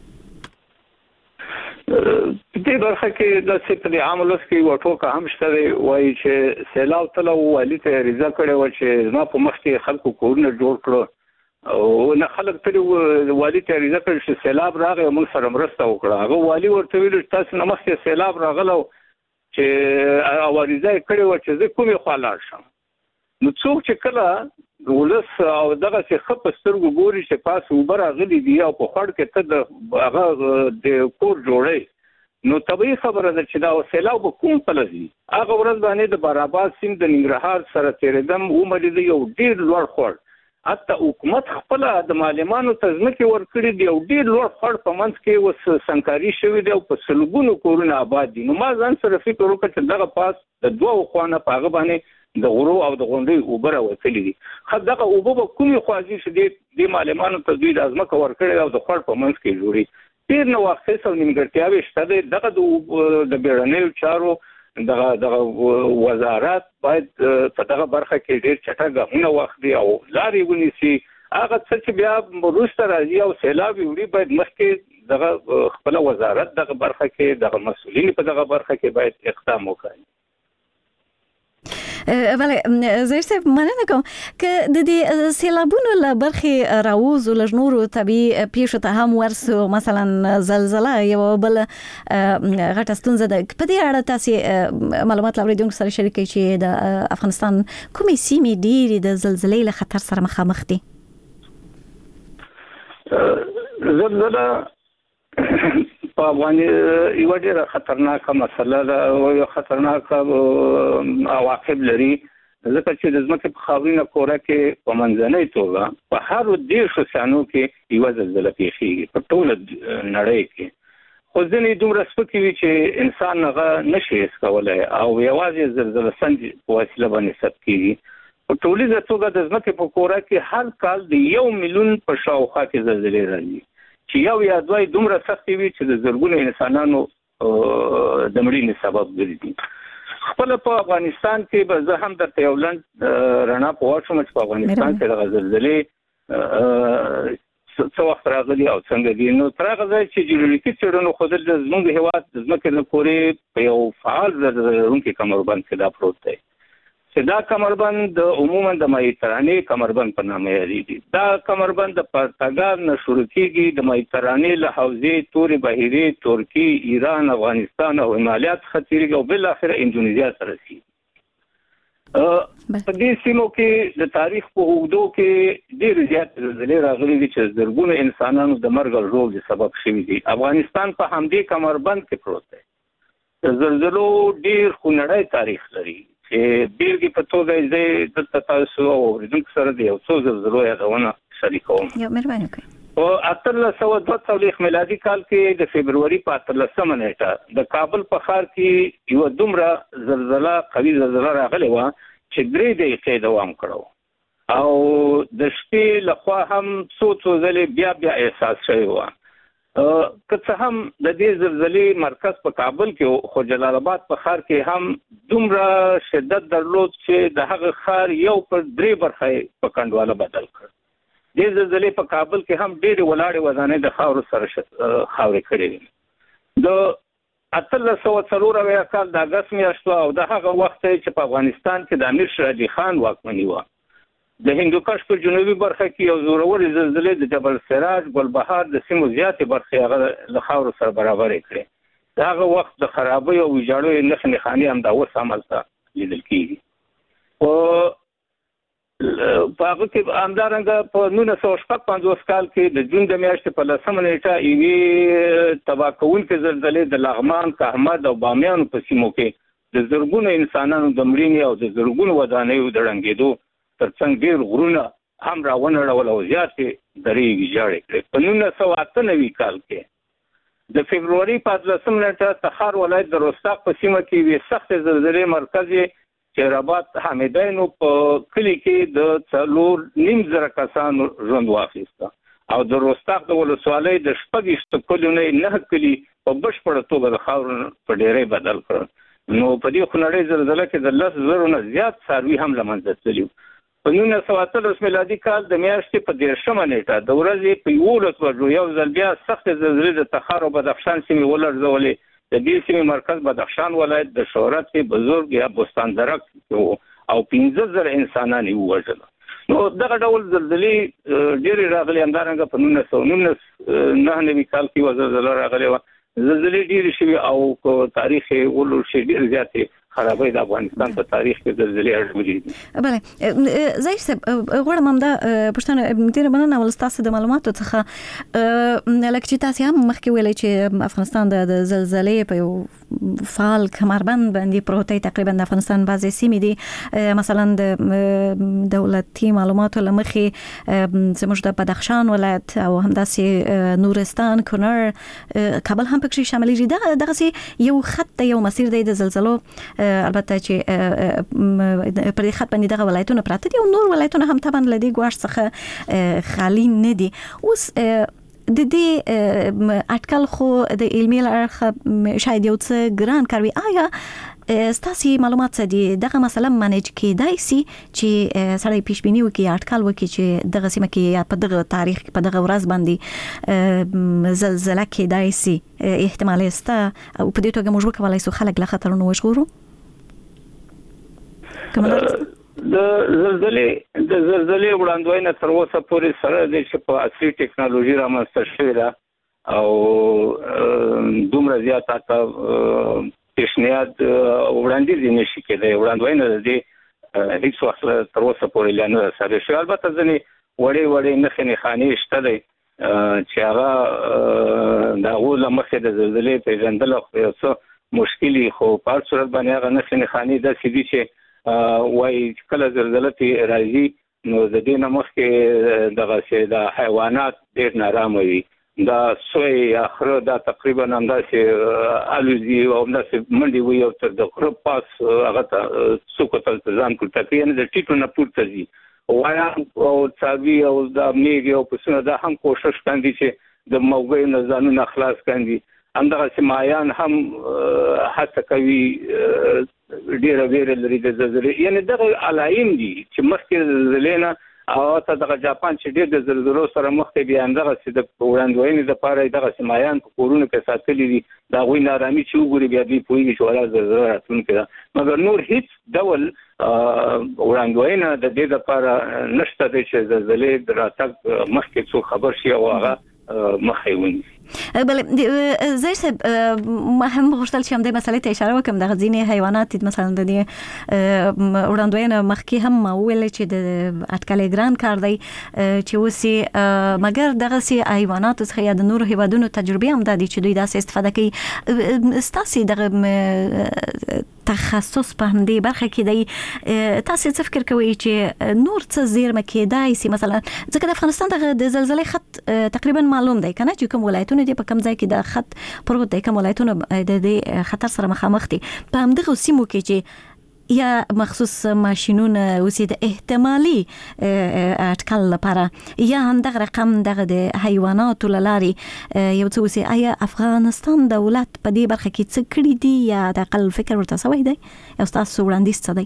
دې برخه کې د سپدي عاملوس کې وټوکه هم شته وایي چې سیلاب تلو والی ته ریزه کړي و چې ما په مخ کې خلکو کورونه جوړ کړو او نه خلک ته والی ته ریزه کړي چې سیلاب راغی موږ سره مرسته وکړه هغه والی ورته ویل تاسو نه مخ کې سیلاب راغلو چې اوریزه کړي و چې زه کومه خلاص شم نو څوک چې کله ولس او دغه څه خپ سترګو ګوري چې پاس وبره غلي دی او په خړ کې ته د هغه د کور جوړي نو طبيعي خبره ده چې دا سیلاب کوم پلزي هغه ورځ باندې د باراباد سیم د ننګرهار سره تیرېدم عمر دی یو ډیر لوړ خور حتی حکومت خپل د معلمانو تزمکه ورکړي دی یو ډیر لوړ خور په منځ کې وس سنکاري شوی دی او په سلګونو کورونه آباد دي نو ما ځان سره فکر وکړ چې دغه پاس د دوه خوانه پاغه باندې د غرو او د غونډې اوبره وتلې دي خدغه اوبه کومي خوازي چې د معلمانو ته دوی د ازمکه ورکړي او د خور په منځ کې جوړي ډیر نو وخت سره نیمګړتیاوي شته دغه د بیرنیو چارو دغه وزارت باید په دغه برخه کې ډیر چټک غوښنه وخت دی او لارې ونیسي هغه څه چې بیا روسته راځي او سیلاب وړي باید مخکې دغه خپل وزارت دغه برخه کې دغه مسؤلین په دغه برخه کې باید اقدام وکړي بله زه صاحب مننه کوم که د دې سیلابونو له برخې راوځو له نورو طبیعي پیښو ته هم ورسو مثلا زلزله یو بل غټه ستونزه ده په دې اړه تاسو معلومات لرئ سره شریکئ چې د افغانستان کومې سیمې ډېرې د زلزلې له خطر سره مخامخ دي زلزله په افغانستان یو ډېر خطرناک مسله ده او یو خطرناک عواقب لري ځکه چې د ځمکې په خاورینه کوره کې په منځنۍ توګه په هر دیرشو ثانیو کې یو زلزله پیښیږي په ټوله نړۍ کې خو ځینې دومره سپکې وي چې انسان هغه نشي حس کولی او یوازې زلزله سنج په وسیله باندې ثبت کېږي په ټولیزه توګه د ځمکې په کوره کې هر کال د 1 میلیون په شاوخوا کې زلزلې راځي چې یو یا دوی دومره سختي وي چې د زرګونو انسانانو د مړینې سبب ګرځي خپل په افغانستان کې به زه هم درته یو لنډ رڼا پوښتنه چې په افغانستان کې د زلزلې څو وخت راغلي او څنګه دي نو تر هغه ځای چې جیولوژیکي څېړنو ښودل د زموږ هېواد د ځمکې د کورې په یو فعال لرونکي کمربند کې دا پروت دی چې دا کمربند عموما د مدیترانې کمربند په نامه یادېږي دا کمربند د پرتګال نه شروع کېږي د مدیترانې له حوزې تورې بحیرې ترکیې ایران افغانستان او همالیات څخه تېرېږي او بالاخره اندونیزیا ته رسېږي په دې سیمو کې د تاریخ په اوږدو کې ډېر زیات زلزلې راغلي دي چې زرګونو انسانانو د مرګ او ژوبلې سبب شوي دي افغانستان په همدې کمربند کې پروت دی د زلزلو ډېر خونړی تاریخ لري چې بیلګې په توګه زه دلته تاسو او اوریدونکو سره د یو څو زلزلو یادونه شریکوم یو مهرباني وکړئ په 1842 میلادي کال کې د فبرवरी په 18 نیټه د کابل په ښار کې یو دومره زلزله قوي زلزله راغلې وه چې 3 دقیقې دوام کړو او د شپې لخوا هم څو ځلې بیا احساس شوی و که څه هم د دې زلزلې مرکز په کابل کې خو جلال آباد په ښار کې هم دومره شدت درلود چې د هغه ښار یو پر 3 برخه په کنډواله بدل کړ دې زلزلې په کابل کې هم ډېرې ولاړې ودانۍ د خاورو سره خاورې کړې د 1840 کال د اګست میاشت او د هغه وخت چې په افغانستان کې د امیر شیر علي خان واکمني وه د هندوکش په جنوبي برخه کې یو زورورې زلزلې د جبل سراج ګلبهار د سیمو زیاتې برخې هغه له خاورو سره برابرې کړې د هغه وخت د خرابۍ او ویجاړۍ نښې نښانې هم دا اوس هملته لیدل کېږي او په هغه کې همدارنګه په 1955 کال کې د جون د میاشتې په 10 نیټه یوې تباه کوونکې زلزلې د لغمان، کهمد او بامیان په سیمو کې د زرګونو انسانانو د مړینې او د زرګونو ودانیو د ړنګېدو ترڅنګ ډېر غرونه هم راونړول او زیاتې درې ویجاړې کړې. په 1998 کال کې د فبروري په 10 نیټه تخار ولایت د رستاق په سیمه کې یوې سختې زلزلې مرکز چیراباد حمیدینو په کلی کې د 4.5 کسانو ژوند واخیسته او د رستاق د ولسوالۍ د 14 کلیو نه 9 کلی په بشپړه توګه د خاورو په ډیرۍ بدل کړ. نو په دې خونړۍ زلزلې کې د 10,000 نه زیات څاروي هم له منځه تللي. په 1913 میلادي کال د میاشتې په 13 نیټه د ورځې په 11 بجو یو ځل بیا سخت زلزلې د تخار او بدخشان سیمې ولړزولې. د دې سیمې مرکز بدخشان ولایت د شهرت بزرګ یا بستان درک او 15,000 انسانان یې ووژل. نو دغه ډول زلزلې ډېرې راغلي. همدارنګه په 1999 کال کې یوه زلزله راغلې وه. زلزلې ډېرې شوي او تاریخ یې ولوشي ډېرې زیاتې خرابې د افغانستان په تاریخ کې زلزلې اړولې دي. بله ظاهر صاحب غواړم همدا پوښتنه ډېره مننه ول ستاسو د معلوماتو څخه. لکه چې تاسو هم مخکې ویلي چې افغانستان د زلزلې په یو فعال کمربند باندې پروت دی. تقریبا د افغانستان بعضې سیمې دي مثلا د دولتي معلوماتو له مخې زموږ د بدخشان ولایت او همداسې نورستان، کونړ، کابل هم پکې شاملېږي. دغسې یو خط دی، یو مسیر دی د زلزلو. البته چې پر دې خط باندې دغه ولایتونه پراته دي او نور ولایتونه هم طبعا له دې ګواښ څخه خالي نه دي. اوس د دې اټکل خو د علمي اړخ شاید یو څه ګران کار وي. آیا ستاسو معلومات څه دي دغه مسله منیج کېدای سي چې سړی پیش بیني وکړي، اټکل وکړي چې دغه سیمه کې یا په دغه تاریخ په دغه ورځ باندې زلزله کېدای سي؟ احتمال شته او په دې توګه موږ وکولای سو خلک له خطرونو وژغورو؟ د زلزلې وړاندوینه تر اوسه پورې سره دی چې په عصري ټکنالوژي رامنځته شوې ده او دومره زیاته پیشنهاد وړاندیز نشي کېدای. وړاندوینه د دې هیڅ وخت تر اوسه پورې لا نه سره شوې. البته ځینې وړې نښې نښانې شته دی چې هغه د هغو له مخې د زلزلې پېژندل یو څه مشکل وي، خو په هر صورت باندې هغه نښې نښانې داسې دي چې وایي چې کله زلزله پې راځي نو د دې نه مخکې دغسې د حیوانات ډېر نارامه وي. دا سوی یا خره دا تقریبا همداسې الوزي او همداسې منډې وي او تر د خره پاس هغه ته څوکو ته ځان پورته یعنې د ټیټو نه پورته ځي. غوایان او څاروي او دا میږې او پسونه دا هم کوشش کوي چې د موږیو نه ځانونه خلاص کړي. همدغسې ماهیان هم هڅه کوي ډېره ویره لري د زلزلې. یعنې دغه علایم دي چې مخکې د زلزلې نه او ته دغه جاپان چې ډېر د زلزلو سره مخ دی بیا همدغسې د وړاندوینې دپاره یې دغسې ماهیان په کورونو کې ساتلي دي. د هغوی نارامي چې وګوري بیا دوی پوهېږي چې ولا زلزله راتلونکې ده. مګر نور هیڅ ډول وړاندوینه د دې دپاره نشته دی چې زلزلې د راتګ مخکې څوک خبر شي او هغه مخه ونیسي. بله زاهر صاحب ما هم غوښتل چې همدې مسئلې ته اشاره وکړم. دغه ځینې حیوانات مثلا د دې وړاندوینه مخکې هم ما وویل چې د اټکل ګران کار دی چې وسي، مګر دغسې حیواناتو څخه یا د نورو هیوادونو تجربې هم دا دي چې دوی داسې استفاده کوي. ستاسې دغه تخصص په همدې برخه کې دی، تاسې څه فکر کوئ چې نور څه زیرمه کېدای سي؟ مثلا ځکه د افغانستان دغه د زلزلې خط تقریبا معلوم دی کنه چې کوم ولایتونه دي په کوم ځای کې د خط پروت دی، کوم ولایتونه د دې خطر سره مخامخ دي. په همدغه سیمو کې چې یا مخصوص ماشینونه اوسې د احتمالي اټکل لپاره یا هم دغه رقم دغه د حیواناتو له لارې یو څه اوسې، آیا افغانستان دولت په دې برخه کې څه کړي دي یا د اقل فکر ورته سوی دی یا ستاسو وړاندیز څه دی؟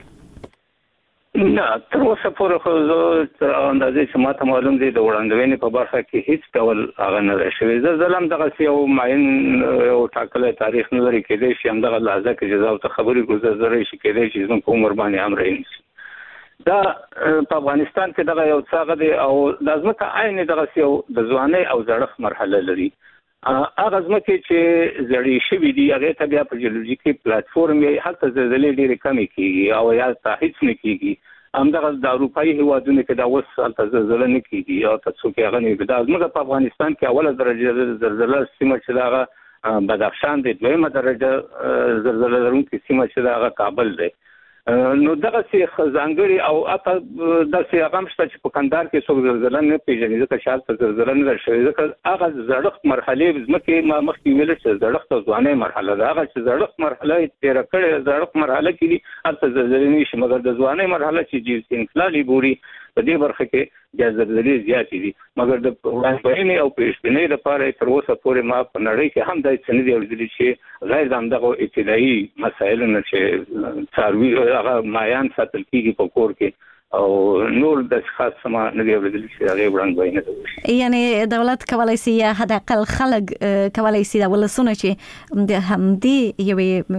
نه تر اوسه پورې خو زه تر اندازې چې ماته معلوم دی د وړاندوینې په برخه کې هیڅ ډول هغه نه دی شوی. زلزله هم دغسې یو معین یو ټاکلی تاریخ نه لري، کېدای شي همدغه لحظه کې چې زه ورته خبرې کړو زلزله شي کېدای شي زموږ په عمر باندې هم رانیسي. دا په افغانستان کې دغه یو څه هغه دی او دا ځمکه عین دغسې یو د ځوانۍ او زړښت مرحله لري هغه ځمکې چې زړې شوي دي هغه ته بیا په جیولوژیکي پلیټفارم یې هلته زلزلې ډېرې کمې کیږي او یا هیڅ نه کیږي همدغه د اروپایي هیوادونو کې دا اوس هلته زلزله نه کیږي او تاسو کې هغه نه دا زموږ په افغانستان کې اوله درجه زلزله سیمه چې هغه بدخشان دی، دویمه درجه زلزله لرونکې سیمه چې هغه کابل دی. نو دغه څه ځانګړي او اته د څه هغه مشته چې په کندهار کې څو زلزله نه پیژني ځکه چې هلته زلزله نه شوې ځکه هغه زړښت مرحله ځمکې ما مخکې ویل چې زړښت او ځوانۍ مرحله ده، هغه چې زړښت مرحله تیر کړې زړښت مرحله کې دي هلته زلزلې نشي، مګر د ځوانۍ مرحله چې جیو انفلالي بوري په دې برخه کې د زلزلې زیاتې دي، مګر د وړاندوینې او پیشبینۍ لپاره تر اوسه پورې ما په نړۍ کې هم داسې څه نه دي اورېدلي چې غیر همدغه ابتدایي مسایلو نه چې څاروي هغه مایان ساتل کېږي په کور کې او نور د خاص ما نه دی اورېدلي چې هغه وړاندوینه وشي. یعنی دولت کولای شي یا حداقل خلک کولای شي د ولسونه چې د همدې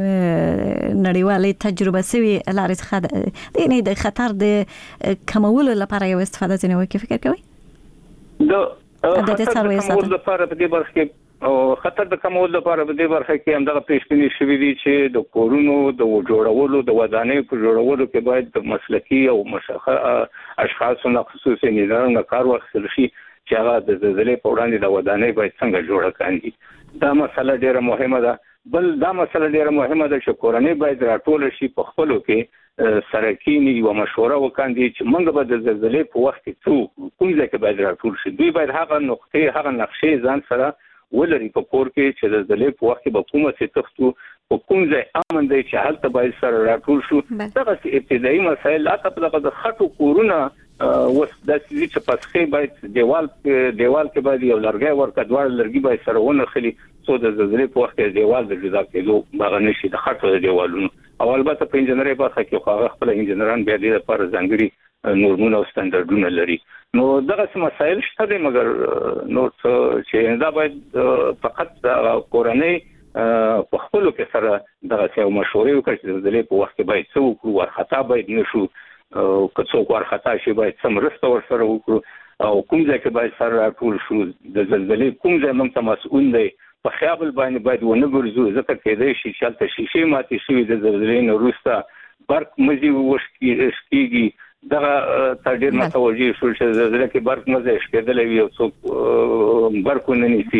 یوې نړیوالې تجربه سوي لارې څخه د خطر د کمولو لپاره یو استفاده ځنې وکړي، فکر کوئ؟ د خطر د کمولو لپاره په دې برخه کې او خطر د کمولو لپاره په دې برخه کې همدغه پیشبیني شوي دي چې د کورونو د جوړولو د ودانیو په جوړولو کې باید د مسلکي او مشخص اشخاصو نه خصوصي انجینرانو کار واخیستل شي چې هغه د زلزلې په وړاندې د ودانۍ باید څنګه جوړه کړي. دا مسله ډیره مهمه ده. بل دا مسله ډیره مهمه ده چې کورنۍ باید راټول شي په خپلو کې سره کینی او مشوره وکړي چې موږ به د زلزلې په وخت کې کوم ځای کې باید راټول شي. دوی باید هغه نقطې هغه نقشې ځان سره ولري په کور کې چې د زلزلې په وخت کې به کومه څه تختو په کوم ځای امن دی چې هلته باید سره راټول شو. دغه ابتدایي مسایل اته په دغه خټو کورونه وس د چې پسخې باید دیوال کې باید یو لرګي ورکړ دوه لرګي باید سره ونخلي څو د زلزلې په وخت کې دیوال د جدا کېدو باغ نشي د خټو د دیوالونو او البته په انجنیری برخه کې خو هغه خپل انجنیران بیا د لپاره ځانګړي نورمونه او ستاندردونه لري. نو دغه مسایل شته دي مګر نو چې دا باید فقط کورنۍ په خپل کې سره دغه څه مشورې وکړي چې د زلزلې په وخت کې باید څه وکړو، ورخطا باید نشو، که څوک ورخطا شي باید څه مرسته ورسره وکړو او کوم ځای کې باید سره راټول شو، د زلزلې کوم ځای موږ ته مسؤل دی په خیابل باندې باید ونه ګرځو ځکه کېدای شي چې هلته شیشې ماتې شوي د زلزلې نه وروسته برق مزي وشکېږي. دغه تر ډېر متوجه شو چې زلزلې کې برق مزي شکېدلی وي او څوک برق ونه نیسي.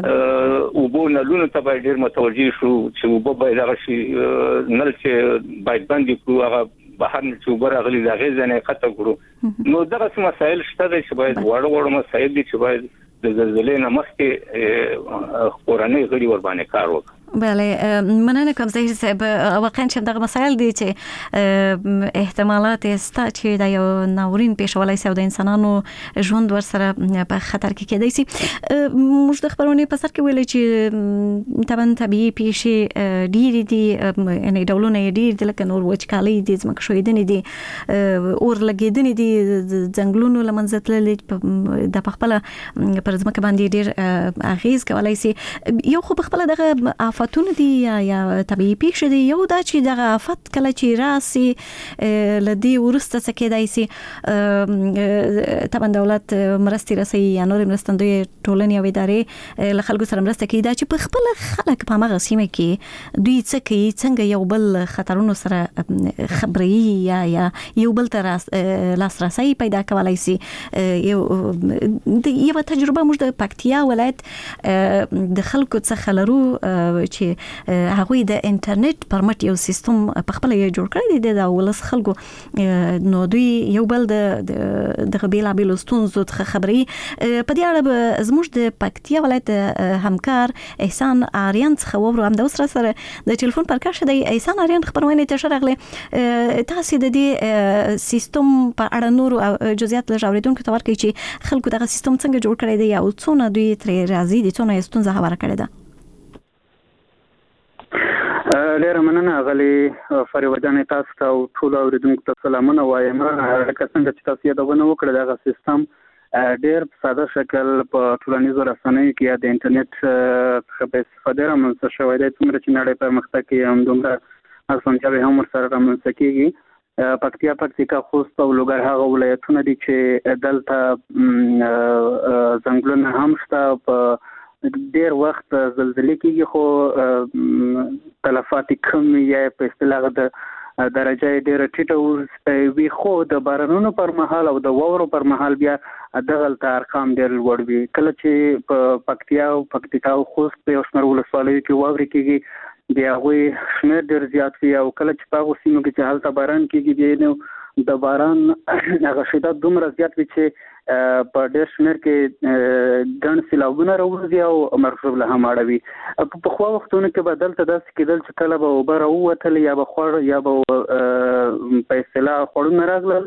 اوبو نلونو ته باید ډېر متوجه شو چې اوبه باید هغه شي نل چې باید بندې کړو، هغه بهر نه چې اوبه راغلي د هغې ځای نه قطع کړو. نو دغه مسایل شته دی چې باید وړ مسایل دي چې باید د زلزلې نه مخکې کورنۍ غړي ور باندې کار وکړي. بله، مننه کوم زهیر صاحب. واقعا چې دغه مسایل دي چې احتمالات ستا چې د یو ناورین پیښولای شي او د انسانانو ژوند ورسره په خطر کې کېدای شي. موږ د خبرونې په سر کې ویل چې طبیعي پیښې ډېرې دي، یعنې ډولونه یې ډېر دي، لکه نور وچکالۍ دي، ځمکه ښویېدنې دي، اور لګېدنې دي، ځنګلونو له منځه تللي د پخپله پر ځمکه باندې ډېر اغېز کولی شي. یو خو پخپله دغه آفتونه دي یا طبيعي پیښې دي، یو دا چې دغه آفت کله چې راسي لدی ورسته څه کېدای شي طبعا دولت مرستې رسوي یا نور مرستندوی ټولنې او ادارې له خلکو سره مرسته کوي، دا چې په خپل خلک په هغه سیمه کې دوی څه کوي، څنګه یو بل خطرونو سره خبري یا یو بل ته لاسرسي پیدا کولای شي. یو تجربه موږ د پکتیا ولایت د خلکو څخه لرو چې هغه د انټرنیټ پرمټ یو سیستم په خپل یې جوړ کړی دی د ولس خلکو، نو دوی یو بل د بیلابیلو ستونزو څخه خبري. په دې اړه زموږ د پکتیا ولایت همکار احسان آریان څخه وورو هم د اوس سره د ټلیفون پر کاشه دی. احسان آریان خبرونه ته شرغله تاسو د دې سیستم په اړه نور جزئیات لږ اوریدونکو ته ورکړئ چې خلکو دغه سیستم څنګه جوړ کړی دی او څونه دوی ترې راضي دي، څونه ستونزه هواره کړې ده. ډېر مننه غلي فریوجان، تاسو ته او ټول اوریدونکو ته سلامونه وایم. لکه څنګه چې تاسو یادونه وکړه دغه سیستم ډېر په ساده شکل په ټولنیزو رسنیو کې یا د انټرنیټ څخه په استفاده رامنځته شوی دی. څومره چې نړۍ پرمختګ کوي همدومره اسانتیاوې هم ورسره رامنځته کېږي. پکتیا، پکتیکا، خوست او لوګر هغه ولایتونه دي چې دلته ځنګلونه هم شته، په ډیر وخت زلزلې کېږي خو تلفات کم یا په اصطلاح د درجه ډیره ټیټه وي، خو د بارانونو پر مهال او د واورو پر مهال بیا دغه ارقام ډیر لوړ وي. کله چې په پکتیا او خوست په یو شمېر ولسوالیو کې واورې کېږي بیا هغوی شمېر ډیر زیات وي، او کله چې په هغو سیمو کې چې هلته باران کېږي بیا نو د باران هغه شدت دومره زیات وي چې په ډېر شمېر کې ګڼ سیلابونه راوځي او مرغوب له هم اړوي. په پخوا وختونو کې به دلته داسې کېدل چې کله به اوبه راووتل یا به خوړ یا به په اصطلاح خوړونه راغلل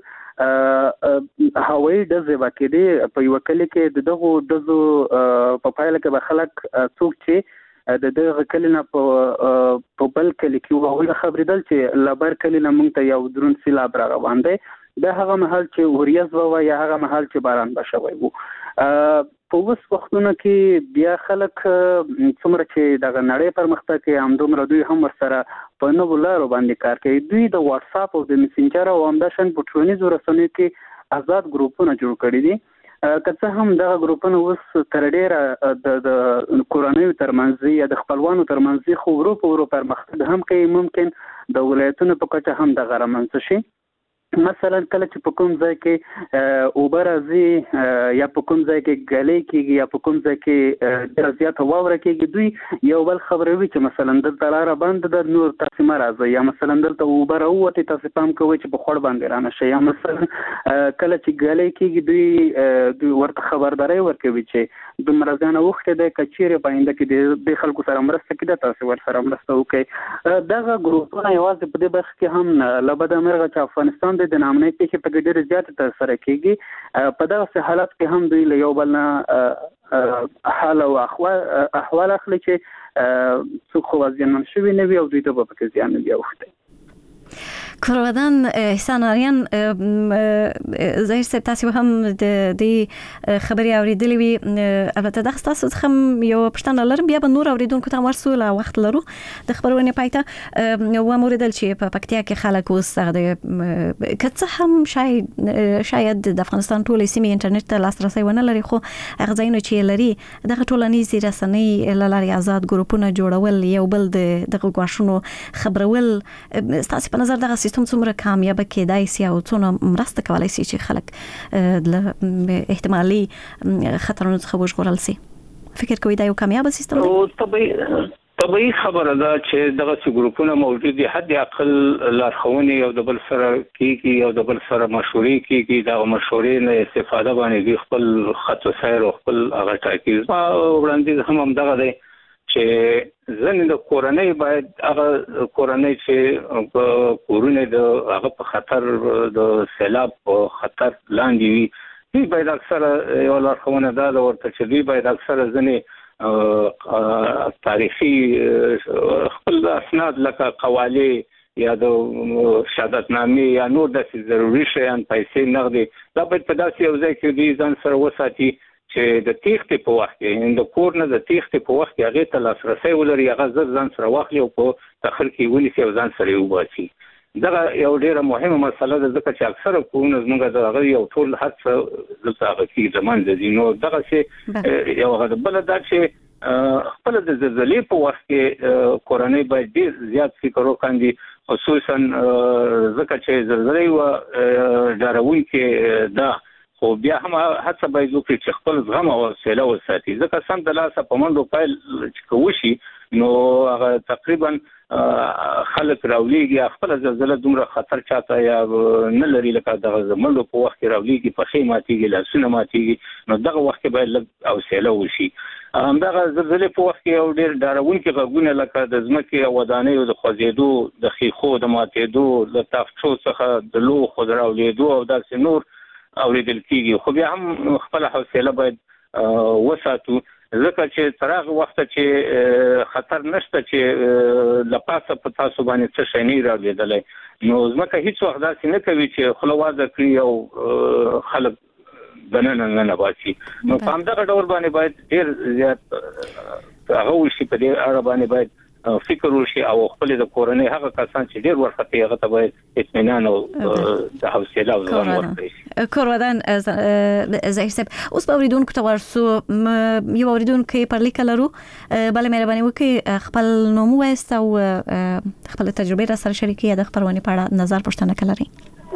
هوایي ډزې به کېدې په یوه کلي کې. د دغو ډزو په پایله کې به خلک څوک چې د دغه کلي نه په بل کلي کې وو هغوی خبرېدل چې له بر کلي نه موږ ته یو دروند سیلاب را روان دی. دا هغه مهال چې وریځ به یا هغه مهال چې باران به شوی وو. په اوس وختونو کې بیا خلک څومره چې دغه نړۍ پرمختګ کوي همدومره دوی هم ورسره په نوو لارو باندې کار کوي. دوی د واتساپ او د میسنجر او همداشان په ټولنیزو رسنیو کې آزاد ګروپونه جوړ کړي دي. که څه هم دغه ګروپونه اوس تر ډیره د کورنیو ترمنځ یا د خپلوانو ترمنځ خو ورو په ورو پرمختګ هم کوي، ممکن د ولایتونو په کچه هم دغه رامنځته شي. مثلا کله چې په کوم ځای کې اوبه راځي یا په کوم ځای کې ګلۍ کېږي یا په کوم ځای کې ډېره زیاته واوره کېږي، دوی یو بل خبروي چې مثلا دلته لاره بنده ده نور تاسې مه راځئ، یا مثلا دلته اوبه راووتې تاسې پام کوئ چې په خوړ باندې رانه شئ، یا مثلا کله چې ګلۍ کېږي دوی ورته خبرداری ورکوي چې دومره زیانه اوښتی دی، که چیرې په آینده کې د خلکو سره مرسته کېده تاسې ورسره مرسته وکړئ. دغه ګروپونه یوازې په دې برخه کې هم له بده مرغه چې افغانستان د نامنۍ پیښې په ډېرې زیاتې ترسره کېږي، په دغسې حالت کې هم دوی له یو بل نه حال او احوال اخلي چې څوک خو زیانمن شوي نه وي او دوی ته به پکې زیان نه وي اوښتی. کورودان احسان آریان ظاهر صاحب تاسو هم د دې خبري اوریدلې وي، البته دا تاسو څخه یو پښتنه لرم بیا به نور اوریدونکو ته ورسو لا وخت لرو د خبرونه پایته و موریدل چې په پکتیا کې خلک اوس د کڅه هم شاید د افغانستان ټولې سیمې انټرنیټ ته لاسرسي ونه لري، خو هغه ځایونه چې لري دغه ټولنیزې رسنۍ لاري آزاد ګروپونه جوړول یو بل دغه غواړو خبرول تاسو په نظر دغه سیستم څومره کامیاب کېدای شي او څونه مرسته کولای شي چې خلک د احتمالي خطرونو څخه وژغورل شي؟ فکر کوئ دا یو کامیاب سیستم دی؟ طبيعي خبره ده چې دغه ګروپونه موجود دي، حد اقل لارښوونې او د بل سره کېږي او د بل سره مشورې کېږي، د مشورې نه استفاده باندې خپل خط و سیر او خپل هغه ټاکي. وړاندیز هم دغه دی چې ځنې د کورنۍ باید هغه کورنۍ چې کورونه د هغه په خطر د سیلاب په خطر لاندې وي، دوی باید اکثره یو لارښوونه دا ده ورته چې دوی باید اکثره ځنې تاریخي خپل اسناد لکه قوالې یا د شهادتنامې یا نور داسې ضروري شیان پیسې نغدي دا باید په داسې یو ځای کې دوی ځان سره وساتي چې د تیښتې په وخت کې د کور نه د تیښتې په وخت کې هغې ته لاسرسی ولري، هغه زر ځان سره واخلي او په تخر کې ونیسي او ځان سره یې وباسي. دغه یو ډېره مهمه مسله ده ځکه چې اکثره کورونه زموږ د هغه یو ټول هر څه دلته هغه کېږي د منځه ځي. نو دغسې یو هغه بله دا چې خپله د زلزلې په وخت کې کورنۍ باید ډېر زیات فکر وکاندي، خصوصا ځکه چې زلزله یوه ډارونکې ده، خو بیا هم هڅه باید وکړي چې خپل زغم او حوصله وساتي، ځکه سم د لاسه په منډو پیل چې که وشي نو هغه تقریبا خلک راولېږي، خپله زلزله دومره خطر چاته یا نه لري لکه دغه منډو په وخت کې راولېږي، پښې ماتېږي، لاسونه ماتېږي، نو دغه وخت کې باید لږ حوصله وشي. همدغه زلزلې په وخت کې یو ډېر ډارونکي غږونه لکه د ځمکې او ودانیو د خوځېدو، د ښیښو د ماتېدو، د تاخچو څخه د لوښو د راولېدو او داسې نور اوریدل کېږي، خو بیا هم خپله حوصله باید وساتو، ځکه چې تر هغه وخته چې خطر نشته چې له پاسه په تاسو باندې څه شی نه راولېدلی، نو ځمکه هېڅ وخت داسې نه کوي چې خوله وازه کړي او خلک دننه نه باسي. نو په همدغه ډول باندې باید ډېر زیات هغه وشي، په دې اړه باندې باید فکر وشي او خپل د کورنۍ هغه کسان چې ډیر ورخته هغه ته باید اطمینان او د حوصله او زغم ورکړي. کورودان ظاهر صاحب اوس په اوریدونکو ته ورسو یو اوریدونکو پر لیک لرو بل مهرباني وکړئ خپل نوم وایست او خپل تجربه را سره شریکي د خبرونه په اړه نظر پوښتنه کړئ.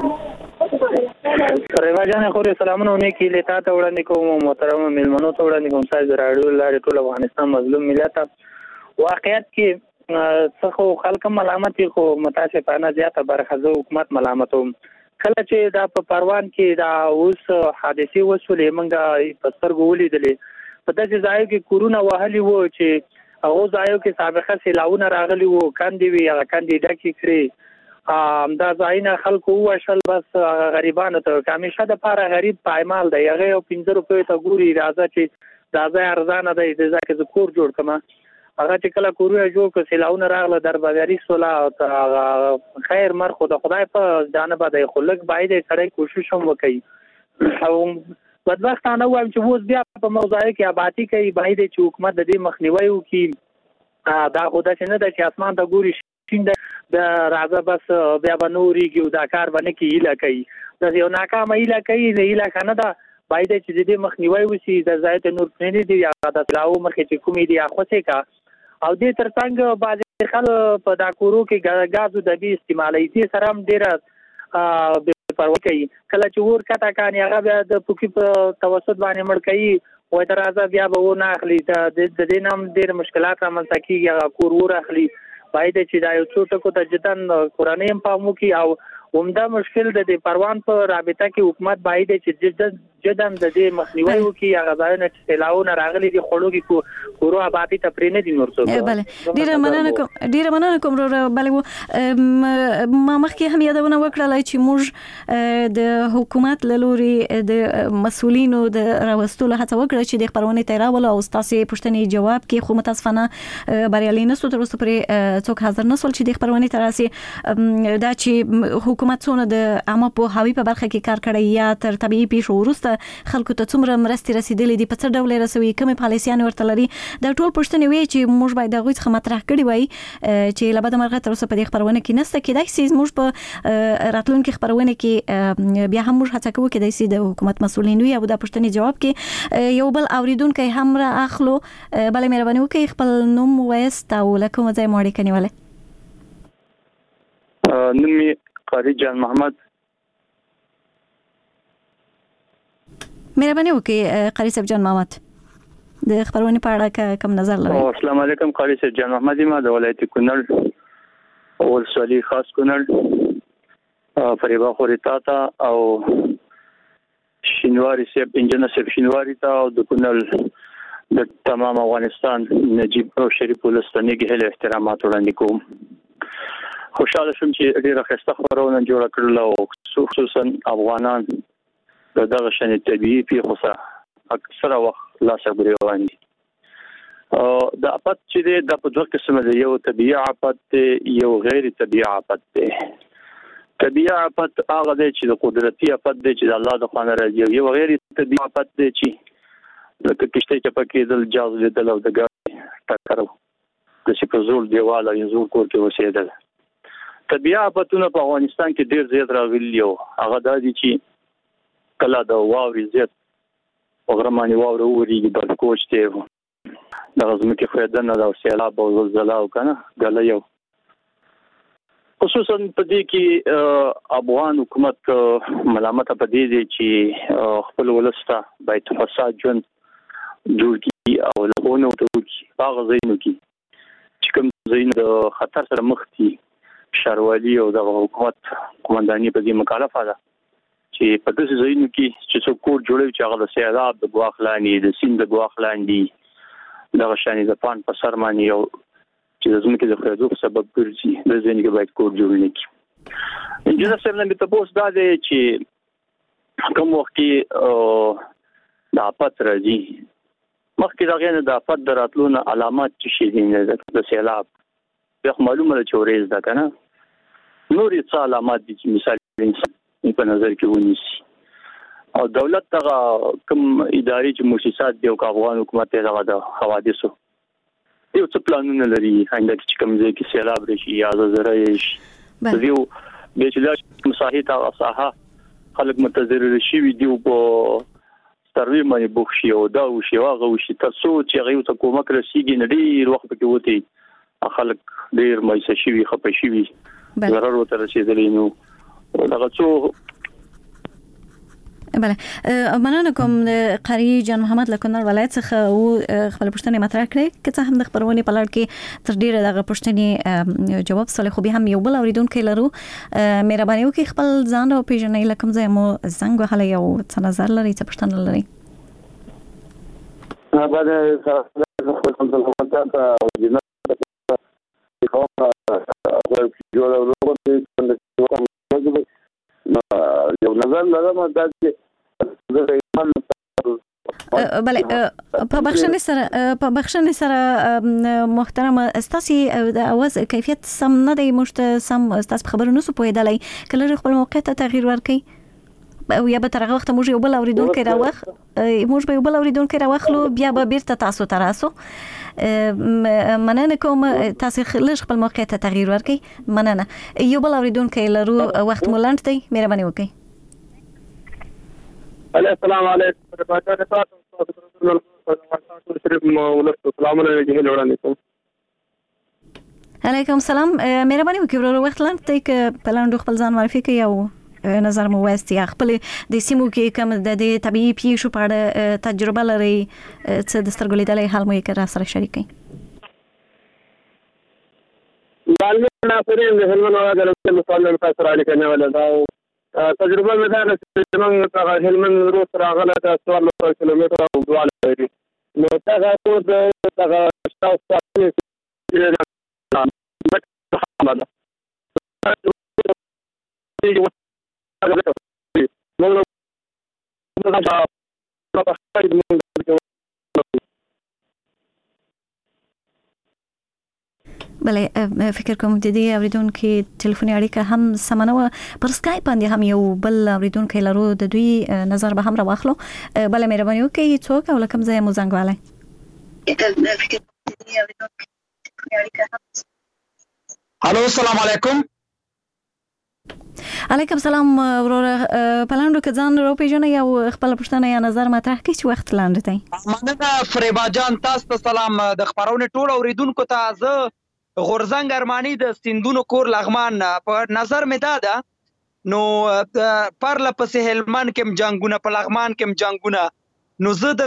رواجان خوري سلامونه نیکی لتا ته وړاندې کوم محترم ملمنو ته وړاندې کوم ساز راډیو لاره ټول افغانستان مظلوم ملت واقعیت کې څخه خلک ملامت خو متاسفانه زیاته برخه حکومت ملامتوم کله چې دا په پروان کې دا اوس حادثه وسولې منګه په سترګو ولیدلې په داسې ځای کې کورونا وهلي وو چې هغه ځایو کې سابقه سیلاونه راغلي وو کاندي وی هغه کاندي ډکې کړې دا ځایونه خلکو وشل بس غریبانو ته همیشه د پاره غریب پایمال دی هغه 15 روپۍ ته ګوري راځي چې دا ځای ارزانه دی د ځکه چې کور جوړ کما هغه چې کله کورونه جوړ کړ سیلاونه راغله درباري سولا خیر مر خدا خدای په ځانه باندې خلک باید سړی کوشش هم وکړي او بدبختانه وایم چې اوس بیا په موضوع کې آبادی کوي باید چې حکومت د دې مخنیوي وکړي دا خدای چې نه د چې اسمان ته ګوري د راځه بس بیا بنوريږي دا کار باندې کې اله کوي دا یو ناکامه اله کوي د اله کنه دا باید چې دې مخنیوي وسی د زایت نور نه دي یا د تلاو مخې چې کومې دي اخوته کا او دې ترڅنګ باز خلک په دا کورو کې غازو د بي استعمالي دي سره هم ډیره پروا کوي کله چې ور کته کانی هغه بیا د پوکي په توسط باندې مړ کوي وای درازه بیا به و نه اخلي د دې نام ډیر مشکلات رامنځته کیږي هغه کور ور اخلي باید چې دا یو څو ټکو ته جدن قرآنی هم پامو کی او عمده مشکل د پروان په رابطه کې حکومت باید چې جدن د دې مخنیوي وکړي هغه ځایونه چې سیلاونه راغلي دي خړو کې کورو آبادی ته پرې نه دي نور څه بله ډیره مننه کوم بله ما مخکې هم یادونه وکړه چې موږ د حکومت له لوري د مسؤلینو د راوستلو هڅه وکړه چې د خبرونه ته راول او تاسو پوښتنې جواب کې خو متاسفانه بریالي نه سو تر اوسه پرې څوک حاضر نه سول چې د خبرونه ته راسي دا چې حکومت څونه د عامه په هوی په برخه کې کار کړی یا تر طبيعي پیښو وروسته خلکو ته څومره مرستې رسیدلې دي په څه ډول رسوي کومه پالیسیان ورته لري دا ټول پوښتنې وي چې موږ باید دغه څه مطرح کړي وای چې لبد مرغه تر اوسه په دې خبرونه کې نسته کېدای شي موږ په راتلونکو خبرونه کې بیا هم موږ هڅه کوو کېدای شي د حکومت مسؤلین وي او د پوښتنې جواب کې یو بل اوریدونکو هم را اخلو بل مهرباني وکړئ خپل نوم وایست او لکه مزه موړی کنيواله نومي قاری جان محمد مهرباني وکړئ قاری صاحب جان محمد د خبرونه په اړه کوم نظر لرئ السلام علیکم قاری صاحب جان محمد ما د ولایت کونړ او ولسوالۍ خاص کونړ فریبا خوريتا تا او شینواری صاحب انجنیر صاحب شینواری تا او د کونړ د تمام افغانستان نجیب او شریف ولستاني کې احترامات وړاندې کوم خوشاله شوم چې ډیره ښه خبرونه جوړ کړل او خصوصا افغانان دغه شنه طبيعي پیښو اکثره وخت لا صبر وایي د اپات چې د په دوه قسمه دی یو طبيعي آفت یو غیر طبيعي آفت دی طبيعي آفت هغه دی چې د قدرتي آفت دی چې د الله د خوانه راځي یو غیر طبيعي آفت دی چې لکه کشته چې پکې د جاز لیدل او د ګاډي ټکر د شپزول دیواله یزور کور کې وسیدل طبيعي آفتونه په افغانستان کې ډیر زیات راغلي او هغه د دې چې کله د واوري زیات وګرماني واوري وریږي بل کوچ ته د غزمه کې خیدنه د سیلاب او زلزلہ او کنه غل یو خصوصا په دې کې افغان حکومت ملامت په دې دي چې خپل ولسته باید فساد جون جوړ کی او له ته کی هغه زینو کی چې کوم زین د خطر سره مخ دي شاروالي او د حکومت قومنداني په دې مکلفه ده چې په دې ځایونو کې چې څوک کور جوړوي چې هغه د سیلاب د غواخلاني د سیند د غواخلاندي د غشاني د پان په سرمانی او چې د زمکه د خیدو سبب ګرځي د ځینې کې باید کور جوړ نکړي انجنیر صاحب نن په پوسټ دا دی چې کوم وخت کې د اپات راځي مخکې دا غنه د اپات دراتلونه علامات چې شي دي د سیلاب به معلومه ده چې ورېز ده کنه نورې څه علامات دي چې مثال انسان په نظر کې ونیسي او دولت ته کوم اداري چې مؤسسات دی او افغان حکومت ته د حوادثو یو څه پلانونه لري آینده کې کوم ځای کې سیلاب راشي یا زلزلې شي یو به چې د مساحت او ساحه خلک متضرر شي دی په سروي باندې بوخشي او دا او شي واغه او شي تاسو چې غيو ته کومک رسیږي نه ډیر وخت کې وتی خلک ډیر مایسه شي خپه شي ضرر وته رسیدلی نو دا څو بله مننه کوم قاری جان محمد لکونر ولایت څخه او خپل پوښتنه مطرح کړې که څه هم د خبرونه په لړ کې تر ډیره دغه پوښتنې جواب سره خو به هم یو بل اوریدونکو لرو مهرباني وکړئ خپل ځان او پیژنې لکم ځای مو زنګ وهله یو څه نظر لري څه پوښتنه لري یو نظر لرم دا چې بله په بخښنې سره محترم استاسي د اواز کیفیت سم نه دی موږ سم استاس خبرو نه سو پوهیدلی کله خپل موقع ته تغییر ورکړي او یا به تر هغه وخت موږ یو بل اوریدونکو راوخلو بیا به بیرته تاسو ته راسو مننه کوم تاسو لږ خپل موقع ته تغییر ورکړئ مننه یو بل اوریدونکو لرو وخت مو لنډ دی مهرباني وکړئ السلام علیکم علیکم السلام مهرباني وکړئ ورو وخت لنډ دی که په لاندې خپل ځان معرفي کړئ او نظر مو وایستي خپل د سیمو کې کوم د طبيعي پیښو په اړه تجربه لري څه د سترګو لیدلې حال مو یې را سره شریک کړئ معلومات ناصرین د هلمند ولایت د مسلمان تاسو را لیکنه ولدا تجربه مې دا چې موږ ته هلمند روس راغله تاسو 4 کیلومتر او دواله لري نو تاسو د بله فکر کوم د دې اوریدونکو ټلیفوني اړیکه هم سمنه و پر سکایپ باندې هم یو بل اوریدونکو لرو د دوی نظر به هم راوخلو بله مهرباني وکړئ څوک او لکم ځای مو زنګ والای الو السلام علیکم علیکم السلام وروره پلاندو که ځان رو پیژنې او خپل پوښتنه یا نظر مطرح کړئ چې وخت لاندې دی مننه فریبا جان تاسو ته سلام د خبرونه ټول اوریدونکو ته زه غورزنګ ارمانی د سیندونو کور لغمان په نظر مې دا نو پر لپسې هلمند کې جنگونه په لغمان کې جنگونه نو زه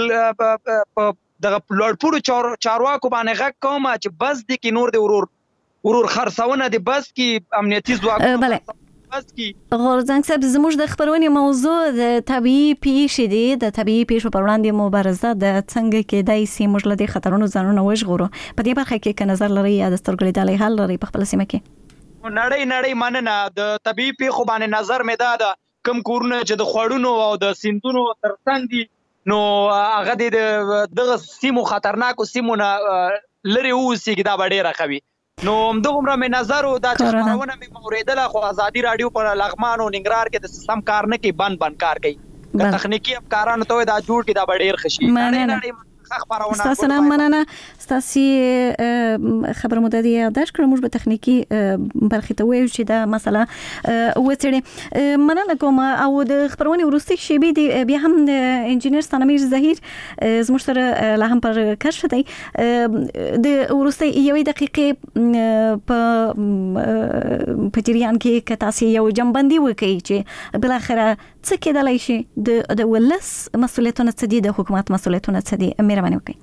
د لوړپوړو چارواکو باندې غږ کوم چې بس د کې نور د ورور خرڅونه د بس کې امنیتي ځواک بله غورزنګ صاحب زموږ د خبرونې موضوع د طبيعي پیښې دي د طبيعي پیښو پر وړاندې مبارزه د څنګه کېدای شي موږ له دې خطرونو ځانونه وژغورو په دې برخه کې که نظر لري یا د سترګو لیدلې حل لري په خپل سیمه کې نړۍ مننه د طبيعي پیښو باندې نظر مې دا کم کورونه چې د خوړونو او د سیندونو ترڅنګ دي نو هغه د دغه سیمو خطرناکو سیمونه لري اوسېږي دا به ډېره ښه وي نو همدغومره مې نظر و دا چې خبرونه مې اوریدله خو ازادي راډیو په لغمان او ننګرهار کې د سم کار نه کوي بند کار کوي که تخنیکي افکارانو ته دا جوړ کړي دا به ډېر ښه شي ستاسو نه مننه ستاسو خبر مددي یاداش کړم موږ به تخنیکی برخه ته وایو چې دا مسله وڅېړي مننه کوم او د خبرونه ورستي شی به بیا هم د انجینر ستانمیر زهیر زموږ سره لا هم پر کشف دی د ورستي یوې دقیقې په جریان کې که تاسو یو جنبندي وکړئ چې بل اخره څه کېدلای شي د ولس مسؤلیتونه څه دي د حکومت مسؤلیتونه څه دي مهرباني وکړئ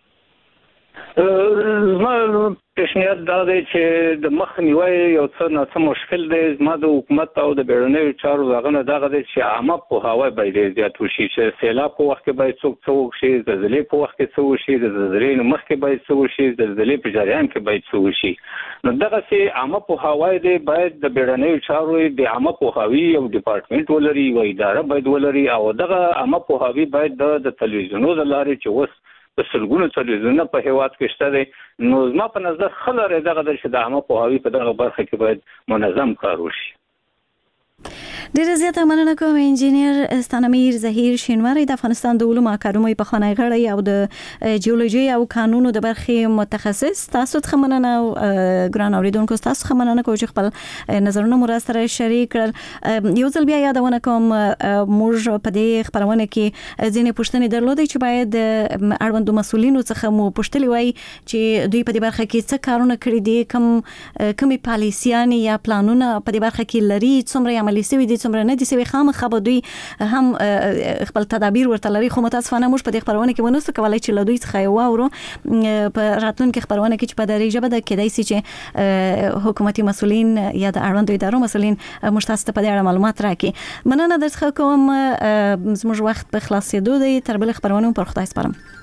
زما پیشنهاد دا دی چې د مخنیوي یو څه نه څه مشکل دی زما د حکومت او د بیرونی چارو دغه دغه دی چې عامه پوهاوی باید زیات وشي چې سیلاب په وخت کې باید څوک وشي زلزلې په وخت کې څه وشي د زلزلې مخکې باید څه وشي د زلزلې په جریان کې باید څه وشي نو دغه سي عامه پوهاوی دی باید د بیرونی چارو د عامه پوهاوی یو ډپارټمنټ ولري او اداره باید ولري او دغه عامه پوهاوی باید د تلویزیونونو د لارې چې وس په سلګونو تلویزیونونه په هیواد کې شته دي نو زما په نظر خلره دغه د عامه پوهاوی په دغه برخه کې باید منظم کار وشي ډیره زیاته مننه کوم انجینیر ستانمیر زهیر شینواری د افغانستان د علومو اکاډمۍ په خانه غړی او د جیولوژي او قانونو د برخې متخصص. تاسو ته مننه او ګران اوریدونکو تاسو ته مننه کوم چې خپل نظرونه مو سره شریک کړل. یو ځل بیا یادونه کوم موږ په دې خبرونه کې ځینې پوښتنې درلودې چې باید اړوندو مسؤلینو څخه مو پوښتلي وای چې دوی په دې برخه کې څه کارونه کړي دي، کومې پالیسیانې یا پلانونه په دې برخه کې لري، څومره عملي شوي دي څومره نه دي شوي. خامخا به دوی هم خپل تدابیر ورته لري، خو متاسفانه موږ په دې خبرونه کې ونسو کولای چې له دوی څخه یې واورو. په راتلونکي خبرونه کې چې په دې ژبه د کېدای شي چې حکومتي مسؤلین یا د اړوندو ادارو مسؤلین موږ تاسو ته په دې اړه معلومات راکړي. مننه درڅخه کوم، زموږ وخت په خلاصېدو دی. تر بل خبرونه پر خدای سپارم.